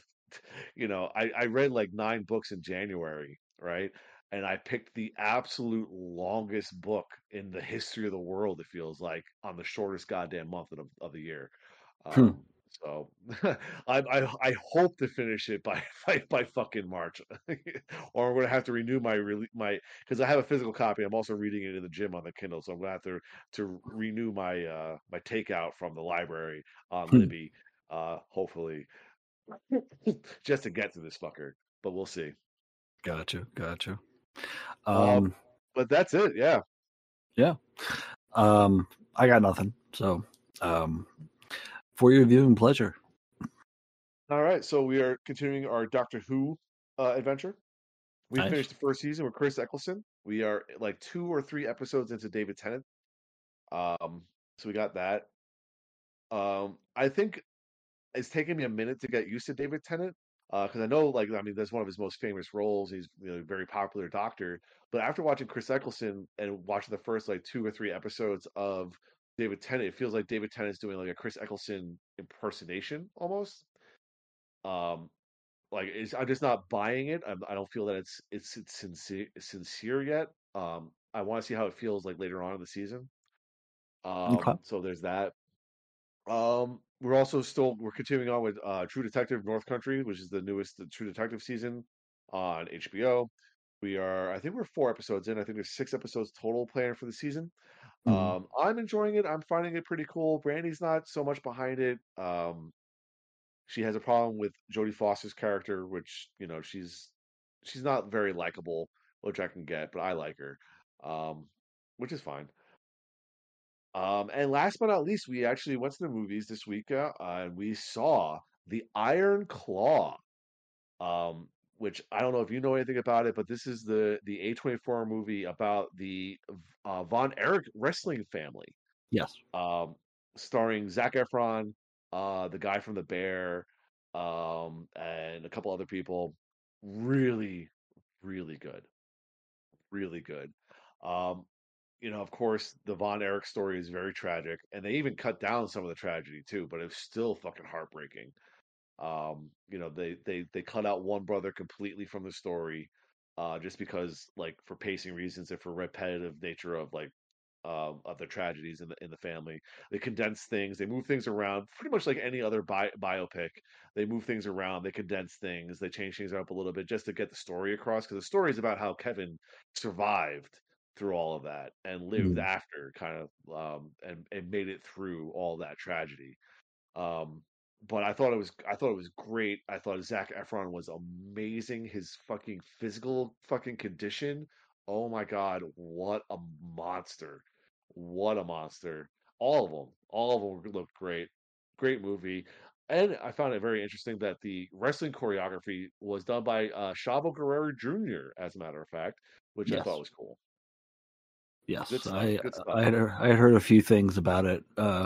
S3: I read like 9 books in January, right? And I picked the absolute longest book in the history of the world. It feels like on the shortest goddamn month of the year.
S2: Hmm.
S3: So I hope to finish it by by fucking March, or I'm gonna have to renew my because I have a physical copy. I'm also reading it in the gym on the Kindle, so I'm gonna have to renew my takeout from the library on
S2: Hmm.
S3: Libby, hopefully, just to get to this fucker. But we'll see.
S2: Gotcha. Gotcha.
S3: Uh,
S2: Um,
S3: but that's it. Yeah.
S2: yeah. I got nothing. So, um, for your viewing pleasure.
S3: All right. So we are continuing our Doctor Who adventure. We
S2: Nice.
S3: finished the first season with Chris Eccleston. We are like 2 or 3 episodes into David Tennant. Um, so we got that. I think it's taken me a minute to get used to David Tennant because I know, like, I mean, that's one of his most famous roles. He's a very popular doctor. But after watching Chris Eccleston and watching the first like 2 or 3 episodes of David Tennant, it feels like David Tennant's doing like a Chris Eccleston impersonation almost. Um, I'm just not buying it. I don't feel that it's sincere yet. I want to see how it feels like later on in the season.
S2: Okay.
S3: So there's that. We're continuing on with True Detective North Country, which is the newest True Detective season on HBO. I think we're 4 episodes in. I think there's 6 episodes total planned for the season.
S2: Mm.
S3: I'm enjoying it. I'm finding it pretty cool. Brandy's not so much behind it. She has a problem with Jodie Foster's character, which she's not very likable, which I can get, but I like her, um, which is fine. And last but not least, we actually went to the movies this week, and we saw The Iron Claw, um, which I don't know if you know anything about it, but this is the A24 movie about the Von Erich wrestling family,
S2: Yes.
S3: um, starring Zac Efron, the guy from The Bear, and a couple other people. Really, really good, really good. Um, of course, the Von Erich story is very tragic, and they even cut down some of the tragedy too, but it's still fucking heartbreaking. They cut out one brother completely from the story, just because, like, for pacing reasons and for repetitive nature of the tragedies in the family. They condense things, they move things around, pretty much like any other biopic. They move things around, they condense things, they change things up a little bit just to get the story across. Because the story is about how Kevin survived through all of that and lived
S2: Mm.
S3: after, kind of, and made it through all that tragedy. Um, but I thought it was great. I thought Zac Efron was amazing. His fucking physical fucking condition. Oh my God, what a monster. What a monster. All of them looked great. Great movie. And I found it very interesting that the wrestling choreography was done by Chavo Guerrero Jr., as a matter of fact, which I thought
S2: Yes.
S3: was cool. Good
S2: Yes,
S3: stuff.
S2: I
S3: Good stuff.
S2: I had I had heard a few things about it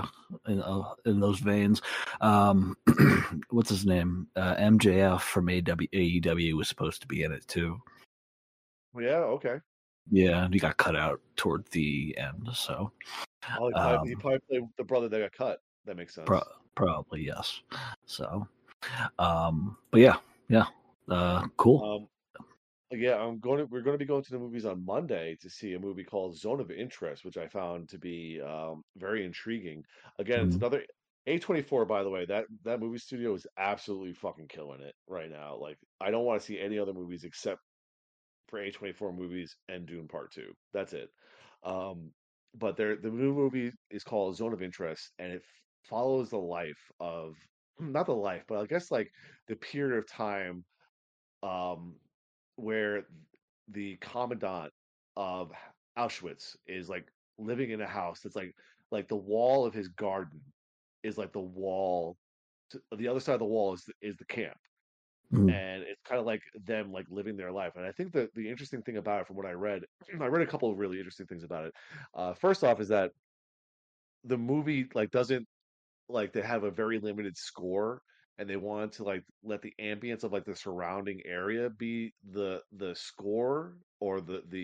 S2: in those veins. Um, what's his name? MJF from AEW was supposed to be in it too.
S3: Yeah, okay.
S2: Yeah, he got cut out toward the end. So
S3: Oh, he
S2: um,
S3: probably played the brother that got cut. That makes
S2: pro-
S3: sense.
S2: probably yes. So, but yeah, yeah, cool.
S3: Um, yeah, we're going to be going to the movies on Monday to see a movie called Zone of Interest, which I found to be very intriguing. Again, it's
S2: Mhm.
S3: another A24, by the way. That movie studio is absolutely fucking killing it right now. Like, I don't want to see any other movies except for A24 movies and Dune Part Two. That's it. Um, but the new movie is called Zone of Interest, and it follows the life of, not the life, but I guess, like, the period of time, um, where the commandant of Auschwitz is, like, living in a house that's like the wall of his garden is like the wall. The other side of the wall is the camp,
S2: Mhm.
S3: and it's kind of like them, like, living their life. And I think that the interesting thing about it, from what I read, I read a couple of really interesting things about it. First off, is that the movie, like, doesn't, like, they have a very limited score, and they wanted to, like, let the ambience of, like, the surrounding area be the score, or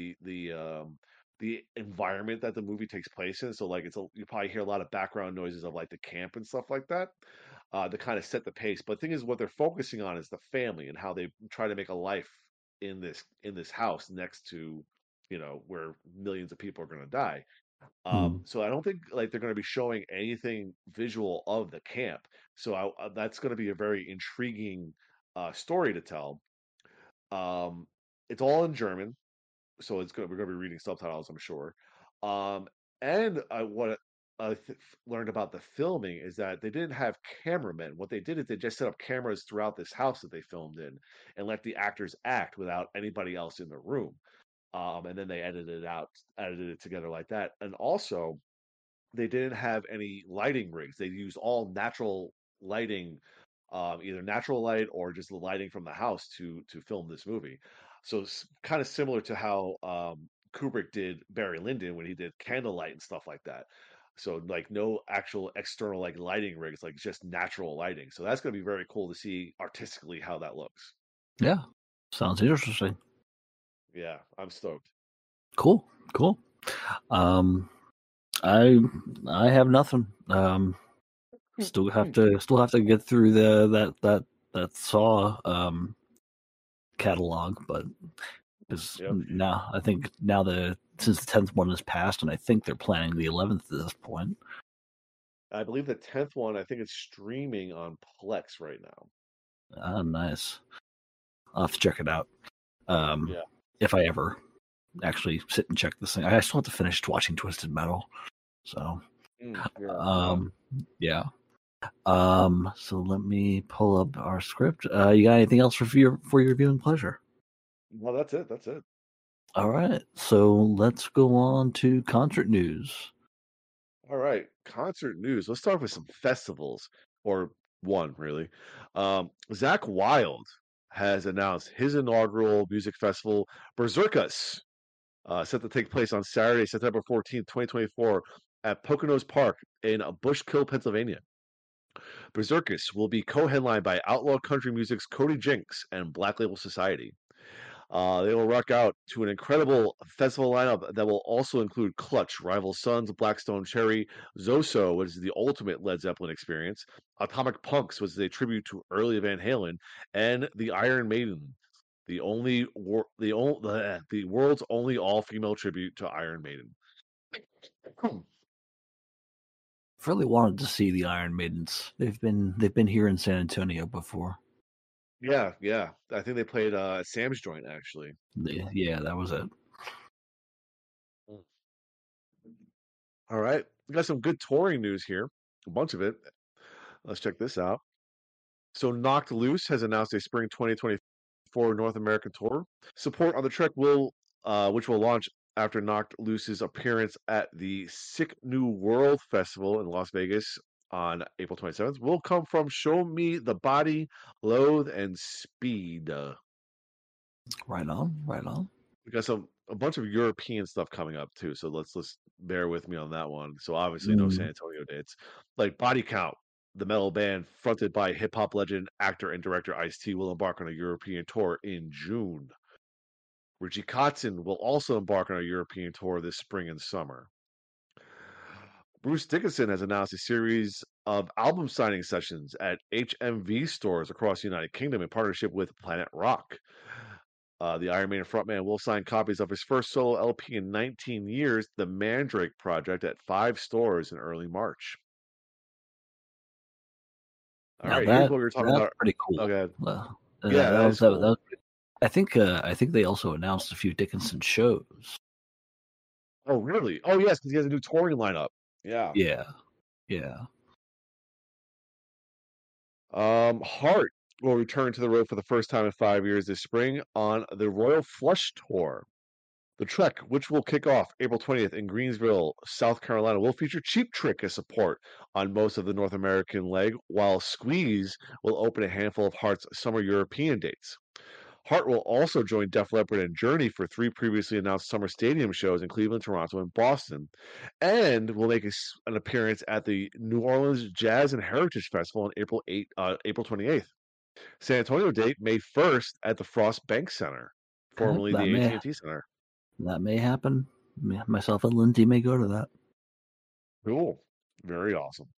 S3: the environment that the movie takes place in. So, like, you probably hear a lot of background noises of, like, the camp and stuff like that, to kind of set the pace. But the thing is, what they're focusing on is the family and how they try to make a life in this house next to, where millions of people are going to die.
S2: Mhm.
S3: So I don't think, like, they're going to be showing anything visual of the camp. So that's going to be a very intriguing story to tell. Um, it's all in German, so we're going to be reading subtitles, I'm sure. Um, and what learned about the filming is that they didn't have cameramen. What they did is they just set up cameras throughout this house that they filmed in, and let the actors act without anybody else in the room. And then they edited it together like that. And also, they didn't have any lighting rigs. They used all natural lighting, either natural light or just the lighting from the house to film this movie. So it's kind of similar to how Kubrick did Barry Lyndon when he did candlelight and stuff like that. So, like, no actual external, like, lighting rigs, like just natural lighting. So that's going to be very cool to see artistically how that looks.
S2: Yeah, sounds interesting.
S3: Yeah, I'm stoked.
S2: Cool, cool. Um, I I have nothing. Still have to get through that Saw catalog, but because
S3: Yep.
S2: now I think now since the 10th one has passed, and I think they're planning the 11th at this point.
S3: I believe the 10th one, I think it's streaming on Plex right now.
S2: Ah, nice. I'll have to check it out. Um,
S3: Yeah.
S2: if I ever actually sit and check this thing, I still have to finish watching Twisted Metal. So,
S3: Yeah. Yeah.
S2: um, yeah. So let me pull up our script. You got anything else for your viewing pleasure?
S3: Well, that's it. That's it.
S2: All right. So let's go on to concert news.
S3: All right. Concert news. Let's start with some festivals, or one, really. Zach Wild has announced his inaugural music festival, Berserkus, set to take place on Saturday, September 14th, 2024, at Poconos Park in Bushkill, Pennsylvania. Berserkus will be co-headlined by Outlaw Country Music's Cody Jinks and Black Label Society. They will rock out to an incredible festival lineup that will also include Clutch, Rival Sons, Blackstone Cherry, Zoso, which is the ultimate Led Zeppelin experience, Atomic Punks, which is a tribute to early Van Halen, and the Iron Maiden, the world's only all-female tribute to Iron Maiden.
S2: I've really wanted to see the Iron Maidens. They've been here in San Antonio before.
S3: Yeah. I think they played Sam's Joint actually.
S2: Yeah, that was it.
S3: All right, we got some good touring news here. A bunch of it. Let's check this out. So, Knocked Loose has announced a spring 2024 North American tour. Support on the trek which will launch after Knocked Loose's appearance at the Sick New World Festival in Las Vegas on April 27th, will come from Show Me the Body, Loathe, and Speed.
S2: Right on.
S3: We got a bunch of European stuff coming up too, so let's bear with me on that one. So obviously no San Antonio dates. Like Body Count, the metal band fronted by hip hop legend, actor, and director Ice-T will embark on a European tour in June. Richie Kotzen will also embark on a European tour this spring and summer. Bruce Dickinson has announced a series of album signing sessions at HMV stores across the United Kingdom in partnership with Planet Rock. The Iron Maiden frontman will sign copies of his first solo LP in 19 years, The Mandrake Project, at 5 stores in early March. All right, here's what we were talking about.
S2: Pretty cool.
S3: Okay.
S2: Yeah, that was cool. I think they also announced a few Dickinson shows.
S3: Oh, really? Oh, yes, because he has a new touring lineup. Yeah. Heart will return to the road for the first time in 5 years this spring on the Royal Flush Tour. The trek, which will kick off April 20th in Greensville, South Carolina, will feature Cheap Trick as support on most of the North American leg, while Squeeze will open a handful of Heart's summer European dates. Heart will also join Def Leppard and Journey for 3 previously announced summer stadium shows in Cleveland, Toronto, and Boston, and will make an appearance at the New Orleans Jazz and Heritage Festival on April 28th. San Antonio date, May 1st at the Frost Bank Center, formerly the AT&T Center.
S2: That may happen. Myself and Lindsay may go to that.
S3: Cool. Very awesome.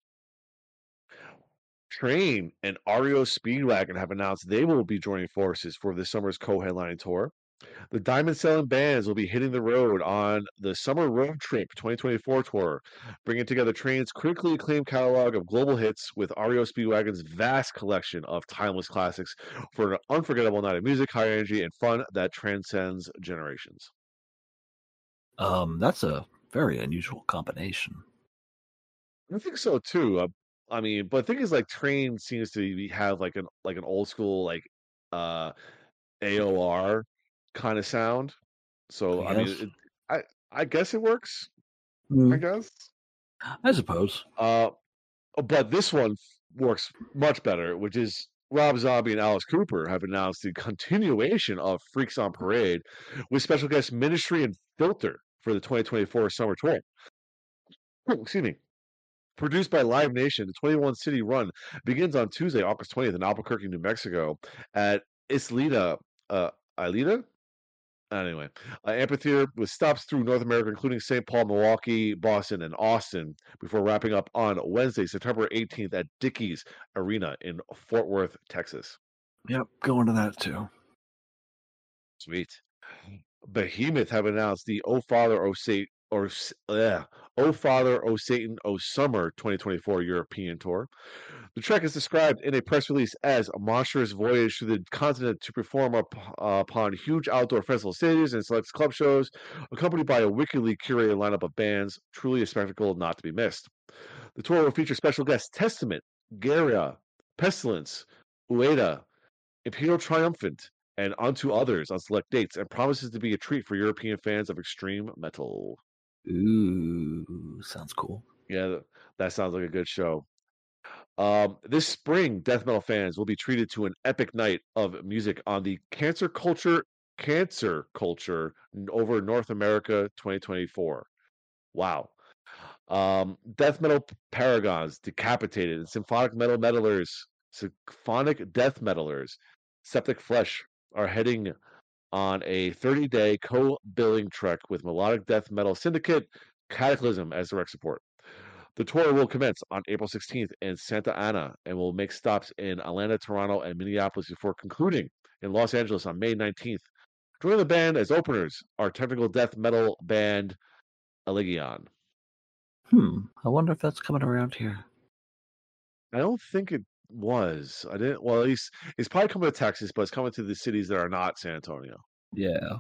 S3: Train and REO Speedwagon have announced they will be joining forces for this summer's co-headlining tour. The Diamond Selling Bands will be hitting the road on the Summer Road Trip 2024 tour, bringing together Train's critically acclaimed catalog of global hits with REO Speedwagon's vast collection of timeless classics for an unforgettable night of music, high energy, and fun that transcends generations.
S2: That's a very unusual combination.
S3: I think so too. But the thing is, like, Train seems to have like an old school AOR kind of sound. So I guess it works. I guess.
S2: I suppose.
S3: But this one works much better, which is Rob Zombie and Alice Cooper have announced the continuation of Freaks on Parade with special guest Ministry and Filter for the 2024 summer tour. Excuse me. Produced by Live Nation, the 21-city run begins on Tuesday, August 20th in Albuquerque, New Mexico at Isleta, Anyway, amphitheater with stops through North America, including St. Paul, Milwaukee, Boston, and Austin, before wrapping up on Wednesday, September 18th at Dickies Arena in Fort Worth, Texas.
S2: Yep, going to that too.
S3: Sweet. Behemoth have announced the Oh Father, Oh Father, Oh Satan, Oh Summer 2024 European tour. The trek is described in a press release as a monstrous voyage through the continent to perform upon huge outdoor festival stages and select club shows, accompanied by a wickedly curated lineup of bands, truly a spectacle not to be missed. The tour will feature special guests Testament, Garia, Pestilence, Ueda, Imperial Triumphant, and Unto Others on select dates, and promises to be a treat for European fans of extreme metal.
S2: Ooh, sounds cool.
S3: Yeah, that sounds like a good show. This spring, death metal fans will be treated to an epic night of music on the Cancer Culture over North America 2024. Wow. Death metal paragons, Decapitated, and symphonic death metalers, Septic Flesh are heading on a 30-day co-billing trek with melodic death metal syndicate Cataclysm as direct support. The tour will commence on April 16th in Santa Ana and will make stops in Atlanta, Toronto, and Minneapolis before concluding in Los Angeles on May 19th. Joining the band as openers are technical death metal band Allegion.
S2: I wonder if that's coming around here.
S3: I don't think it was. I didn't. Well, at least it's probably coming to Texas, but it's coming to the cities that are not San Antonio.
S2: Yeah.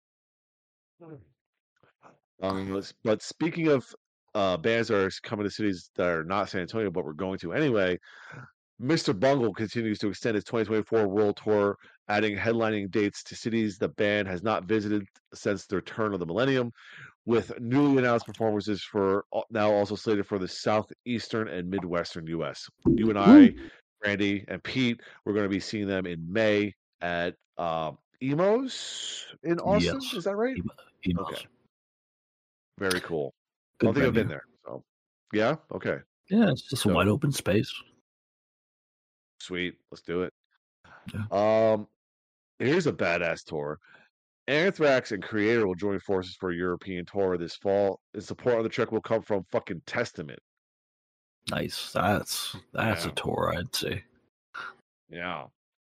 S3: But speaking of bands that are coming to cities that are not San Antonio, but we're going to anyway, Mr. Bungle continues to extend his 2024 world tour, adding headlining dates to cities the band has not visited since the turn of the millennium, with newly announced performances for now also slated for the southeastern and midwestern U.S. You and I, Randy and Pete, we're going to be seeing them in May at Emos in Austin.
S2: Yes.
S3: Is that right?
S2: Emos.
S3: Okay. Very cool. I
S2: Good
S3: don't think I've been
S2: venue.
S3: there. So, yeah. Okay.
S2: Yeah, it's just a wide open space.
S3: Sweet. Let's do it.
S2: Yeah.
S3: Here's a badass tour. Anthrax and Creator will join forces for a European tour this fall. And support on the trek will come from fucking Testament.
S2: Nice. That's
S3: Yeah.
S2: a tour, I'd say.
S3: Yeah.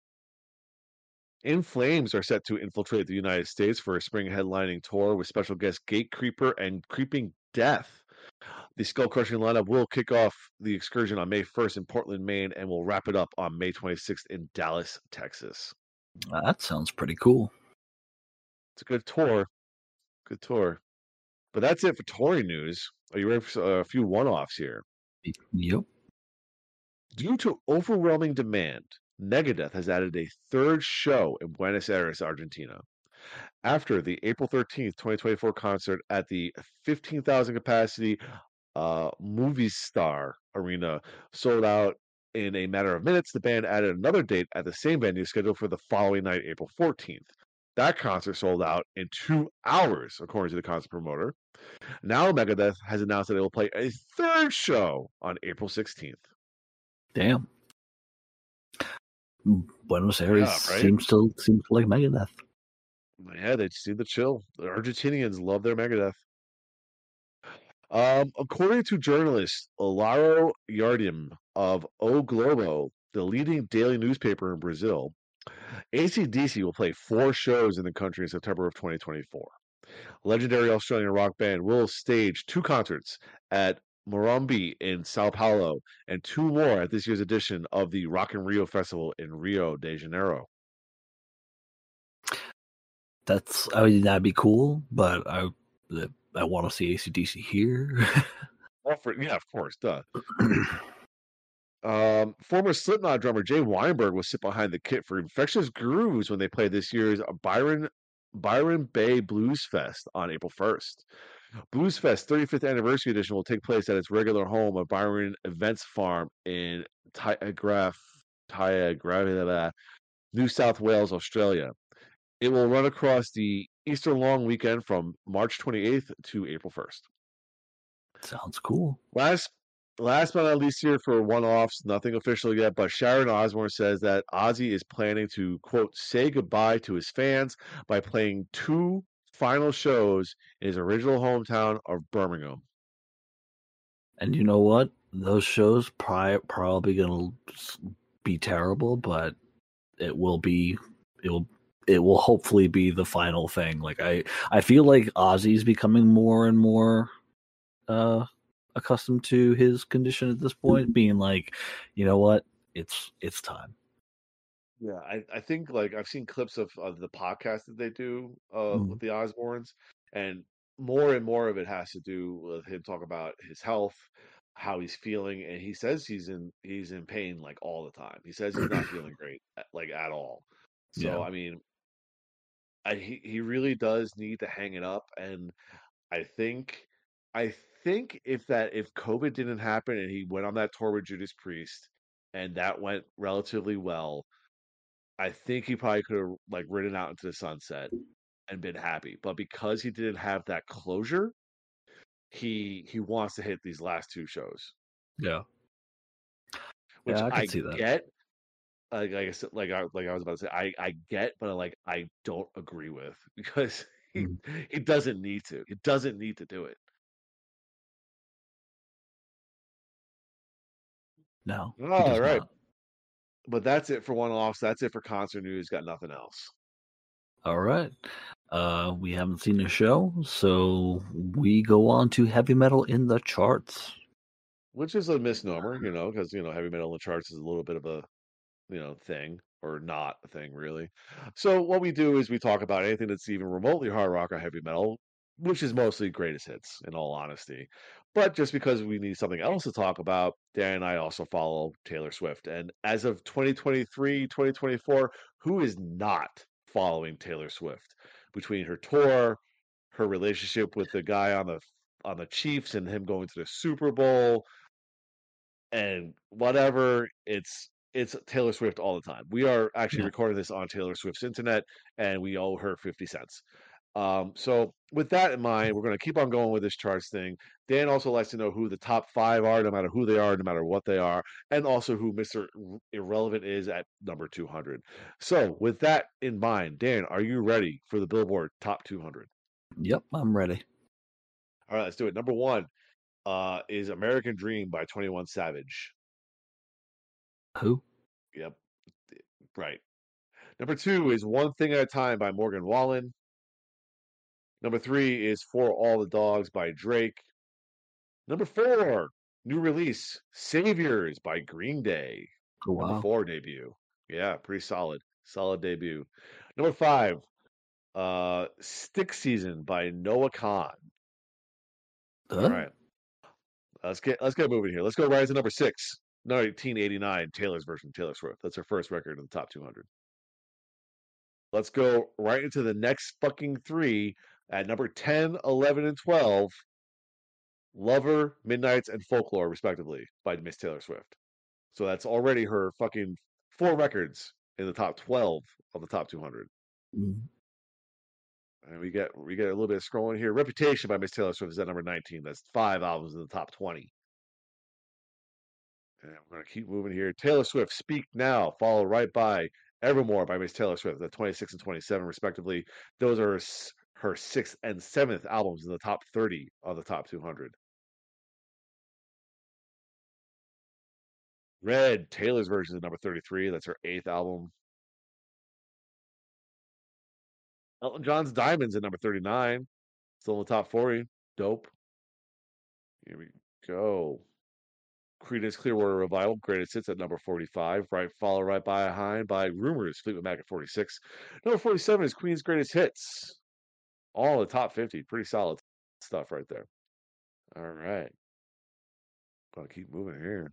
S3: In Flames are set to infiltrate the United States for a spring headlining tour with special guests Gatecreeper and Creeping Death. The Skull Crushing lineup will kick off the excursion on May 1st in Portland, Maine, and will wrap it up on May 26th in Dallas, Texas.
S2: That sounds pretty cool.
S3: It's a good tour. Good tour. But that's it for touring news. Are you ready for a few one-offs here?
S2: Yep.
S3: Due to overwhelming demand, Megadeth has added a third show in Buenos Aires, Argentina. After the April 13th, 2024 concert at the 15,000 capacity Movistar Arena sold out in a matter of minutes, the band added another date at the same venue scheduled for the following night, April 14th. That concert sold out in 2 hours, according to the concert promoter. Now Megadeth has announced that it will play a third show on April 16th.
S2: Damn. Buenos Aires seems to like Megadeth.
S3: Yeah, they seem to chill. The Argentinians love their Megadeth. According to journalist Laro Yardim of O Globo, the leading daily newspaper in Brazil, AC/DC will play 4 shows in the country in September of 2024. Legendary Australian rock band will stage 2 concerts at Morumbi in Sao Paulo and 2 more at this year's edition of the Rock in Rio Festival in Rio de Janeiro.
S2: That'd be cool, but I want to see AC/DC here.
S3: Yeah, of course, duh. Former Slipknot drummer Jay Weinberg will sit behind the kit for Infectious Grooves when they play this year's Byron Bay Blues Fest on April 1st. Blues Fest 35th anniversary edition will take place at its regular home of Byron Events Farm in Tyagraph, New South Wales, Australia. It will run across the Easter long weekend from March 28th to April 1st.
S2: Sounds cool.
S3: Last but not least here for one-offs, nothing official yet, but Sharon Osbourne says that Ozzy is planning to, quote, say goodbye to his fans by playing 2 final shows in his original hometown of Birmingham.
S2: And you know what? Those shows probably going to be terrible, but it will hopefully be the final thing. Like I feel like Ozzy's becoming more and more accustomed to his condition at this point, being like, you know what, it's time.
S3: Yeah, I think like I've seen clips of the podcast that they do with the Osbournes, and more of it has to do with him talk about his health, how he's feeling, and he says he's in pain like all the time. He says he's not feeling great like at all. So
S2: Yeah.
S3: I mean, he really does need to hang it up, and I think if COVID didn't happen and he went on that tour with Judas Priest and that went relatively well, I think he probably could have like ridden out into the sunset and been happy. But because he didn't have that closure, he wants to hit these last 2 shows.
S2: Yeah.
S3: Which
S2: Yeah, I
S3: I
S2: can see that.
S3: get, like I said, like I was about to say, I get, but I don't agree with because
S2: Mm.
S3: he doesn't need to. He doesn't need to do it.
S2: No, he
S3: All
S2: does
S3: right,
S2: not.
S3: but that's it for one-offs. That's it for concert news. Got nothing else.
S2: All right. We haven't seen the show, so we go on to heavy metal in the charts.
S3: Which is a misnomer, because heavy metal in the charts is a little bit of a thing or not a thing really. So what we do is we talk about anything that's even remotely hard rock or heavy metal, which is mostly greatest hits in all honesty. But just because we need something else to talk about, Dan and I also follow Taylor Swift. And as of 2023, 2024, who is not following Taylor Swift? Between her tour, her relationship with the guy on the Chiefs and him going to the Super Bowl, and whatever. It's Taylor Swift all the time. We are actually
S2: Yeah.
S3: recording this on Taylor Swift's internet, and we owe her 50 cents. So with that in mind, we're going to keep on going with this charts thing. Dan also likes to know who the top five are, no matter who they are, no matter what they are, and also who Mr. Irrelevant is at number 200. So with that in mind, Dan, are you ready for the Billboard Top 200?
S2: Yep, I'm ready.
S3: All right, let's do it. Number one is American Dream by 21 Savage.
S2: Who?
S3: Yep, right. Number two is One Thing at a Time by Morgan Wallen. Number three is For All the Dogs by Drake. Number four, new release, Saviors by Green Day.
S2: Oh,
S3: Number
S2: wow.
S3: four debut. Yeah, pretty solid. Solid debut. Number five, Stick Season by Noah Khan. All
S2: Huh?
S3: right. Let's get moving here. Let's go right to number six. 1989, Taylor's version, Taylor Swift. That's her first record in the top 200. Let's go right into the next fucking three at number 10, 11, and 12. Lover, Midnights, and Folklore, respectively, by Miss Taylor Swift. So that's already her fucking four records in the top 12 of the top 200.
S2: Mm.
S3: And we get a little bit of scrolling here. Reputation by Miss Taylor Swift is at number 19. That's five albums in the top 20. And we're going to keep moving here. Taylor Swift, Speak Now, followed right by Evermore by Miss Taylor Swift, at 26 and 27, respectively. Those are her sixth and seventh albums in the top 30 of the top 200. Red, Taylor's version is number 33. That's her eighth album. Elton John's Diamonds at number 39. Still in the top 40. Dope. Here we go. Creedence Clearwater Revival, Greatest Hits at number 45. Right, followed right behind by Rumors, Fleetwood Mac at 46. Number 47 is Queen's Greatest Hits. All in the top 50. Pretty solid stuff right there. All right. Gonna keep moving here.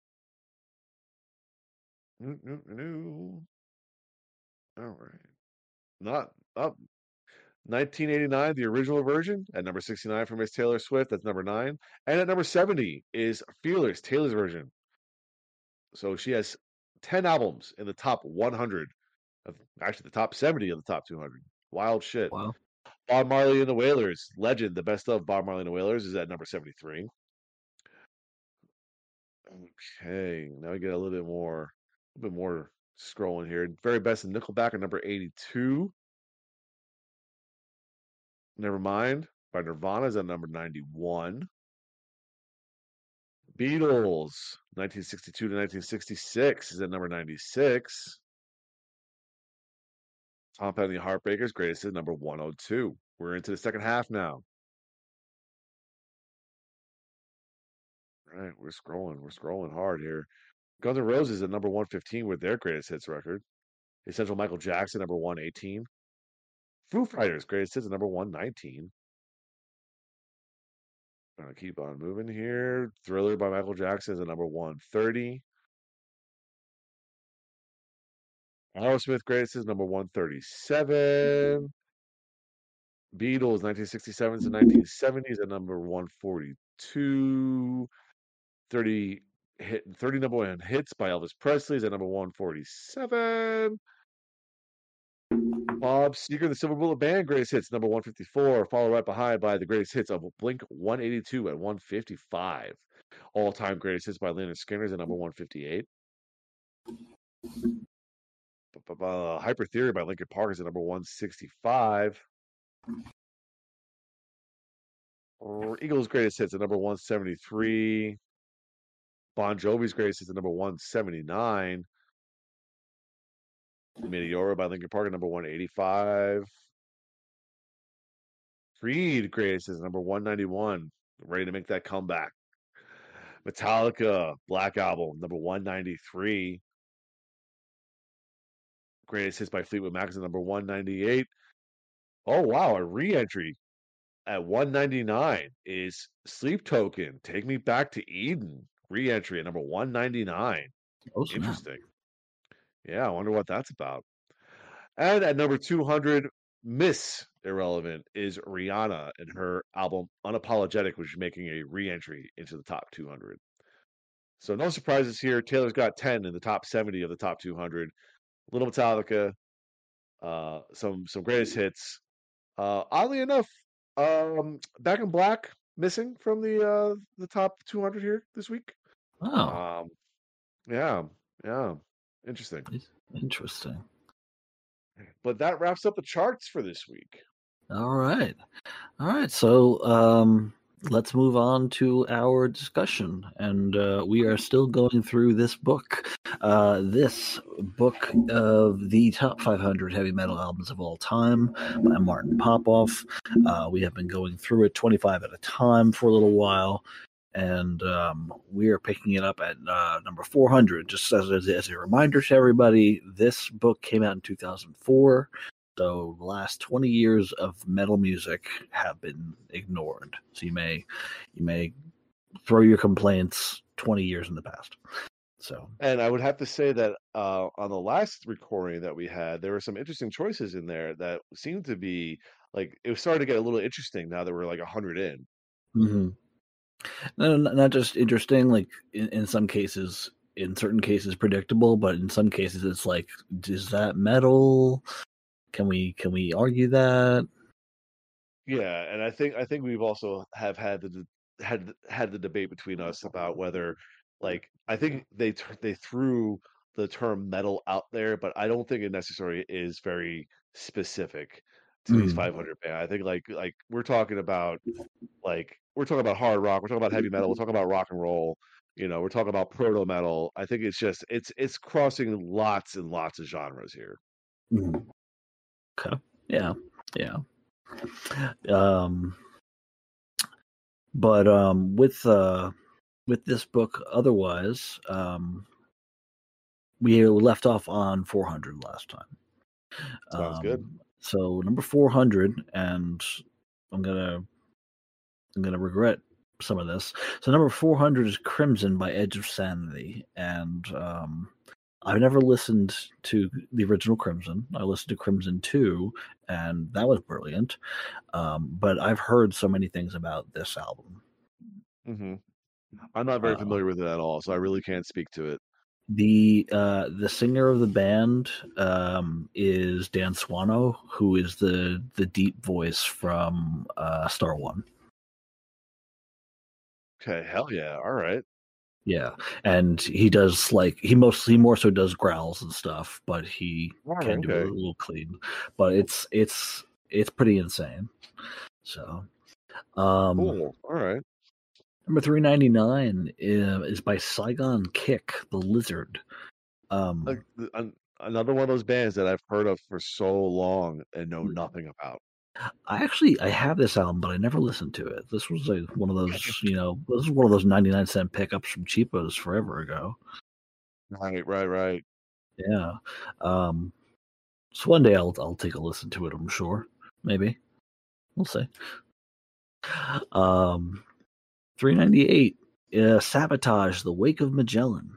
S3: All right. Not up. 1989, the original version at number 69 for Miss Taylor Swift. That's number 9. And at number 70 is Fearless, Taylor's version. So she has 10 albums in the top 100 of actually the top 70 of the top 200. Wild shit.
S2: Wow.
S3: Bob Marley and the Wailers, Legend, the best of Bob Marley and the Wailers is at number 73. Okay, now we get a bit more scrolling here. Very best of Nickelback at number 82. Nevermind by Nirvana is at number 91. Beatles, 1962 to 1966 is at number 96. Tom Petty and the Heartbreakers, Greatest Hits, number 102. We're into the second half now. All right, we're scrolling. We're scrolling hard here. Guns N' Roses at number 115 with their Greatest Hits record. Essential Michael Jackson, number 118. Foo Fighters, Greatest Hits at number 119. Gonna keep on moving here. Thriller by Michael Jackson is at number 130. Aerosmith, Greatest Hits, number 137. Beatles, 1967 to 1970s at number 142. 30 number one hits by Elvis Presley is at number 147. Bob Seger and the Silver Bullet Band, Greatest Hits, number 154, followed right behind by the Greatest Hits of Blink 182 at 155. All-time Greatest Hits by Leonard Skinner is at number 158. Hypertheory by Linkin Park is at number 165. Eagles' Greatest Hits at number 173. Bon Jovi's Greatest Hits at number 179. Meteora by Linkin Park at number 185. Creed Greatest Hits at number 191. Ready to make that comeback. Metallica Black Album number 193. Greatest Hits by Fleetwood Mac is at number 198. Oh wow, a re-entry at 199 is Sleep Token. Take Me Back to Eden. Re-entry at number 199.
S2: Oh, snap.
S3: Interesting. Yeah, I wonder what that's about. And at number 200, Miss Irrelevant is Rihanna and her album Unapologetic, which is making a re-entry into the top 200. So no surprises here. Taylor's got 10 in the top 70 of the top 200. Little Metallica, some greatest hits. Oddly enough, Back in Black missing from the top 200 here this week.
S2: Oh,
S3: Yeah, interesting.
S2: Interesting.
S3: But that wraps up the charts for this week.
S2: All right. So let's move on to our discussion, and we are still going through this book. This book of the top 500 heavy metal albums of all time by Martin Popoff. We have been going through it 25 at a time for a little while, and we are picking it up at number 400. Just as a reminder to everybody, this book came out in 2004. So the last 20 years of metal music have been ignored. So you may throw your complaints 20 years in the past. So,
S3: and I would have to say that on the last recording that we had, there were some interesting choices in there that seemed to be like it was starting to get a little interesting now that we're like 100 in.
S2: Mm-hmm. No, not just interesting. Like in some cases, in certain cases, predictable, but in some cases, it's like, is that metal? Can we argue that?
S3: Yeah, and I think we've also have had the debate between us about whether, like, I think they threw the term metal out there, but I don't think it necessarily is very specific to these 500 bands. I think like we're talking about hard rock, we're talking about heavy metal, we're talking about rock and roll. We're talking about proto metal. I think it's just it's crossing lots and lots of genres here.
S2: Mm-hmm. Okay. Yeah. But with this book, otherwise, we left off on 400 last time.
S3: Sounds good.
S2: So number 400, and I'm gonna regret some of this. So number 400 is Crimson by Edge of Sanity, and I've never listened to the original Crimson. I listened to Crimson 2, and that was brilliant. But I've heard so many things about this album.
S3: Mm-hmm. I'm not very familiar with it at all, so I really can't speak to it.
S2: The singer of the band is Dan Swano, who is the deep voice from Star One.
S3: Okay, hell yeah! All right.
S2: Yeah, and he does he more so does growls and stuff, but he can do it a little clean. But it's pretty insane. So,
S3: cool. All right.
S2: Number 399 is by Saigon Kick, The Lizard.
S3: Another one of those bands that I've heard of for so long and know nothing about.
S2: I have this album, but I never listened to it. This was one of those, this is one of those 99-cent pickups from cheapos forever ago.
S3: Right.
S2: Yeah. So one day I'll take a listen to it, I'm sure. Maybe. We'll see. 398, Sabotage, The Wake of Magellan.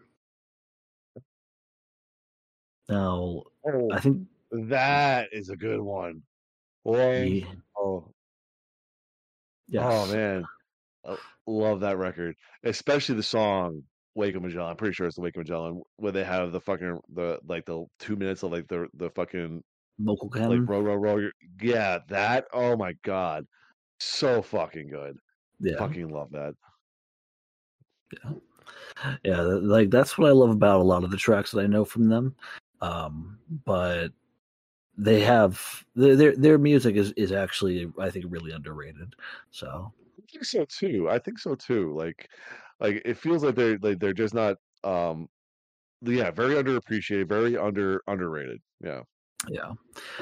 S2: Now, I think
S3: that is a good one. Boy.
S2: Yeah.
S3: Oh.
S2: Yes.
S3: Oh man. I love that record. Especially the song Wake of Magellan. I'm pretty sure it's the Wake of Magellan, where they have the fucking the 2 minutes of the fucking
S2: vocal canon.
S3: Row. Yeah, that. Oh my god. So fucking good.
S2: Yeah.
S3: Fucking love that.
S2: Yeah, that's what I love about a lot of the tracks that I know from them. But they have their music is actually, I think, really underrated. So
S3: I think so too. I think so too. Like it feels like they're just not yeah, very underappreciated, very underrated. Yeah.
S2: yeah.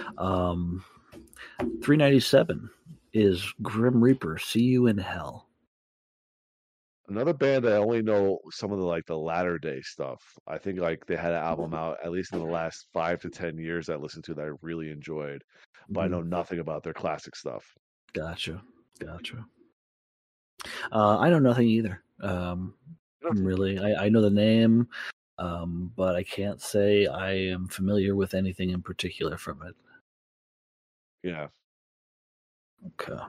S2: 397 is Grim Reaper. See You in Hell.
S3: Another band I only know some of the latter day stuff. I think like they had an album out at least in the last 5 to 10 years I listened to that I really enjoyed, but I know nothing about their classic stuff.
S2: Gotcha. I know nothing either. Really, I know the name, but I can't say I am familiar with anything in particular from it.
S3: Yeah.
S2: Okay.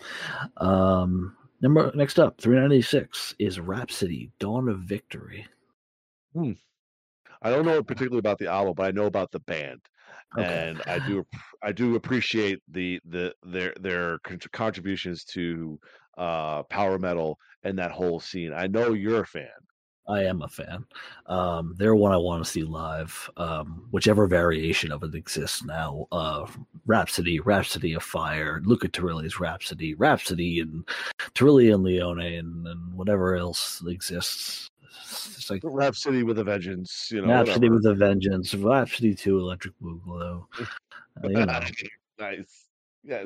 S2: Next up, 396 is Rhapsody, Dawn of Victory.
S3: I don't know particularly about the album, but I know about the band,
S2: Okay.
S3: and I do appreciate their contributions to power metal and that whole scene. I know you're a fan.
S2: I am a fan. They're one I want to see live, whichever variation of it exists now. Rhapsody of Fire, Luca Turilli's Rhapsody, and Turilli and Leone, and whatever else exists. It's like
S3: Rhapsody with a Vengeance,
S2: Rhapsody
S3: whatever.
S2: with a Vengeance, Rhapsody 2, Electric Boogaloo.
S3: Nice. Yes.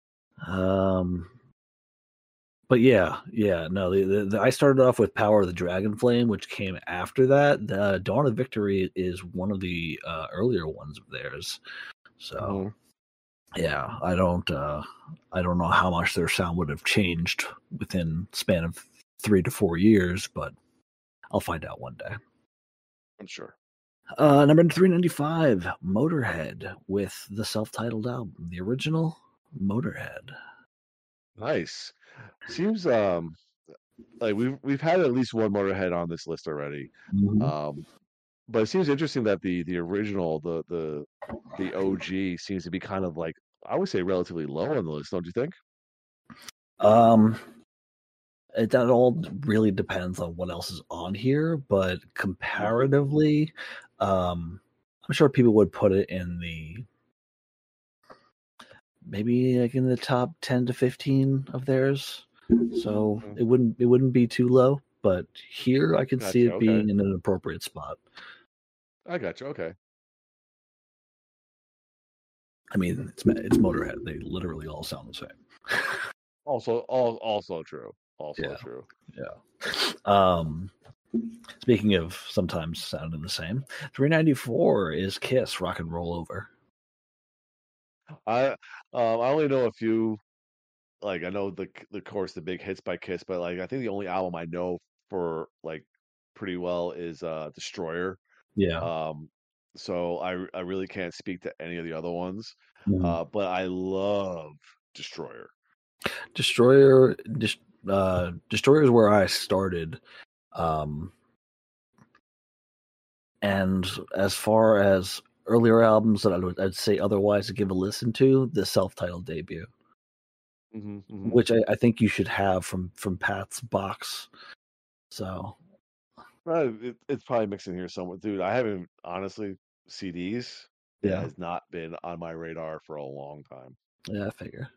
S2: But yeah, no. I started off with Power of the Dragon Flame, which came after that. The Dawn of Victory is one of the earlier ones of theirs. So yeah, I don't know how much their sound would have changed within span of 3 to 4 years, but I'll find out one day.
S3: I'm sure.
S2: Number 395, Motorhead with the self-titled album, the original Motorhead.
S3: Nice. Seems like we've had at least one Motorhead on this list already. But it seems interesting that the original, the OG seems to be kind of like, I would say, relatively low on the list, don't you think?
S2: That all really depends on what else is on here, but comparatively, I'm sure people would put it in maybe like in the top 10 to 15 of theirs. So it wouldn't be too low, but here I could see it being in an appropriate spot.
S3: I got you. Okay.
S2: I mean, it's Motorhead. They literally all sound the same.
S3: Also true. True.
S2: Yeah. Speaking of sometimes sounding the same, 394 is Kiss, Rock and Roll Over.
S3: I only know a few. Like I know the course, the big hits by Kiss, but like I think the only album I know for like pretty well is Destroyer.
S2: Yeah.
S3: So I really can't speak to any of the other ones. But I love Destroyer.
S2: Destroyer is where I started. And as far as earlier albums that I'd say otherwise to give a listen to, the self-titled debut. Which I think you should have from Pat's box. So
S3: it's probably mixing here somewhere, dude. I haven't honestly CDs. It has not been on my radar for a long time.
S2: Yeah, I figure.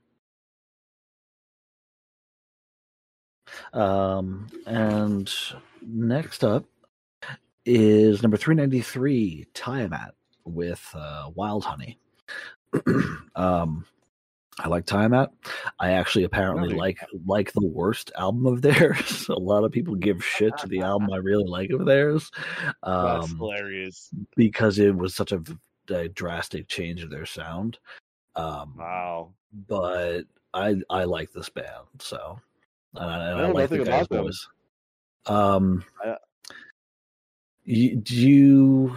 S2: And next up is number 393, Tiamat with Wild Honey. I like Tiamat. I actually apparently like the worst album of theirs. A lot of people give shit to the album I really like of theirs.
S3: That's hilarious.
S2: Because it was such a drastic change of their sound.
S3: Wow.
S2: But I like this band, so I
S3: know
S2: like
S3: nothing
S2: the guys'
S3: about them.
S2: voice. You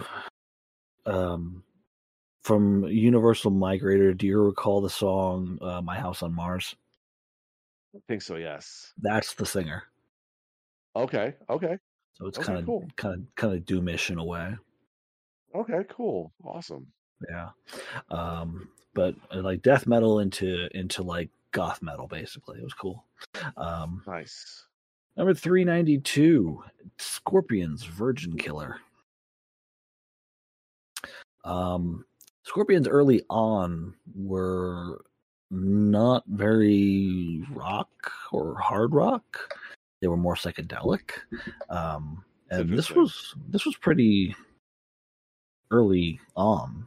S2: from Universal Migrator, do you recall the song My House on Mars?
S3: I think so, yes.
S2: That's the singer.
S3: Okay.
S2: So it's kind of doomish in a way.
S3: Okay, cool. Awesome.
S2: Yeah. But like death metal into like goth metal, basically. It was cool.
S3: Nice.
S2: Number 392, Scorpions, Virgin Killer. Scorpions early on were not very rock or hard rock. They were more psychedelic. And this was pretty early on.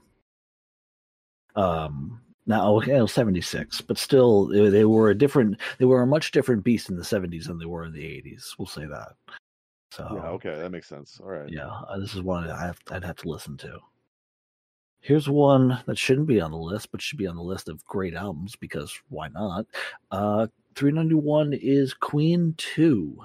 S2: Now, okay, it was 76, but still, they were a much different beast in the 70s than they were in the 80s. We'll say that. So
S3: yeah, okay, that makes sense. All right.
S2: Yeah, this is one I'd have to listen to. Here's one that shouldn't be on the list, but should be on the list of great albums because why not? 391 is Queen 2.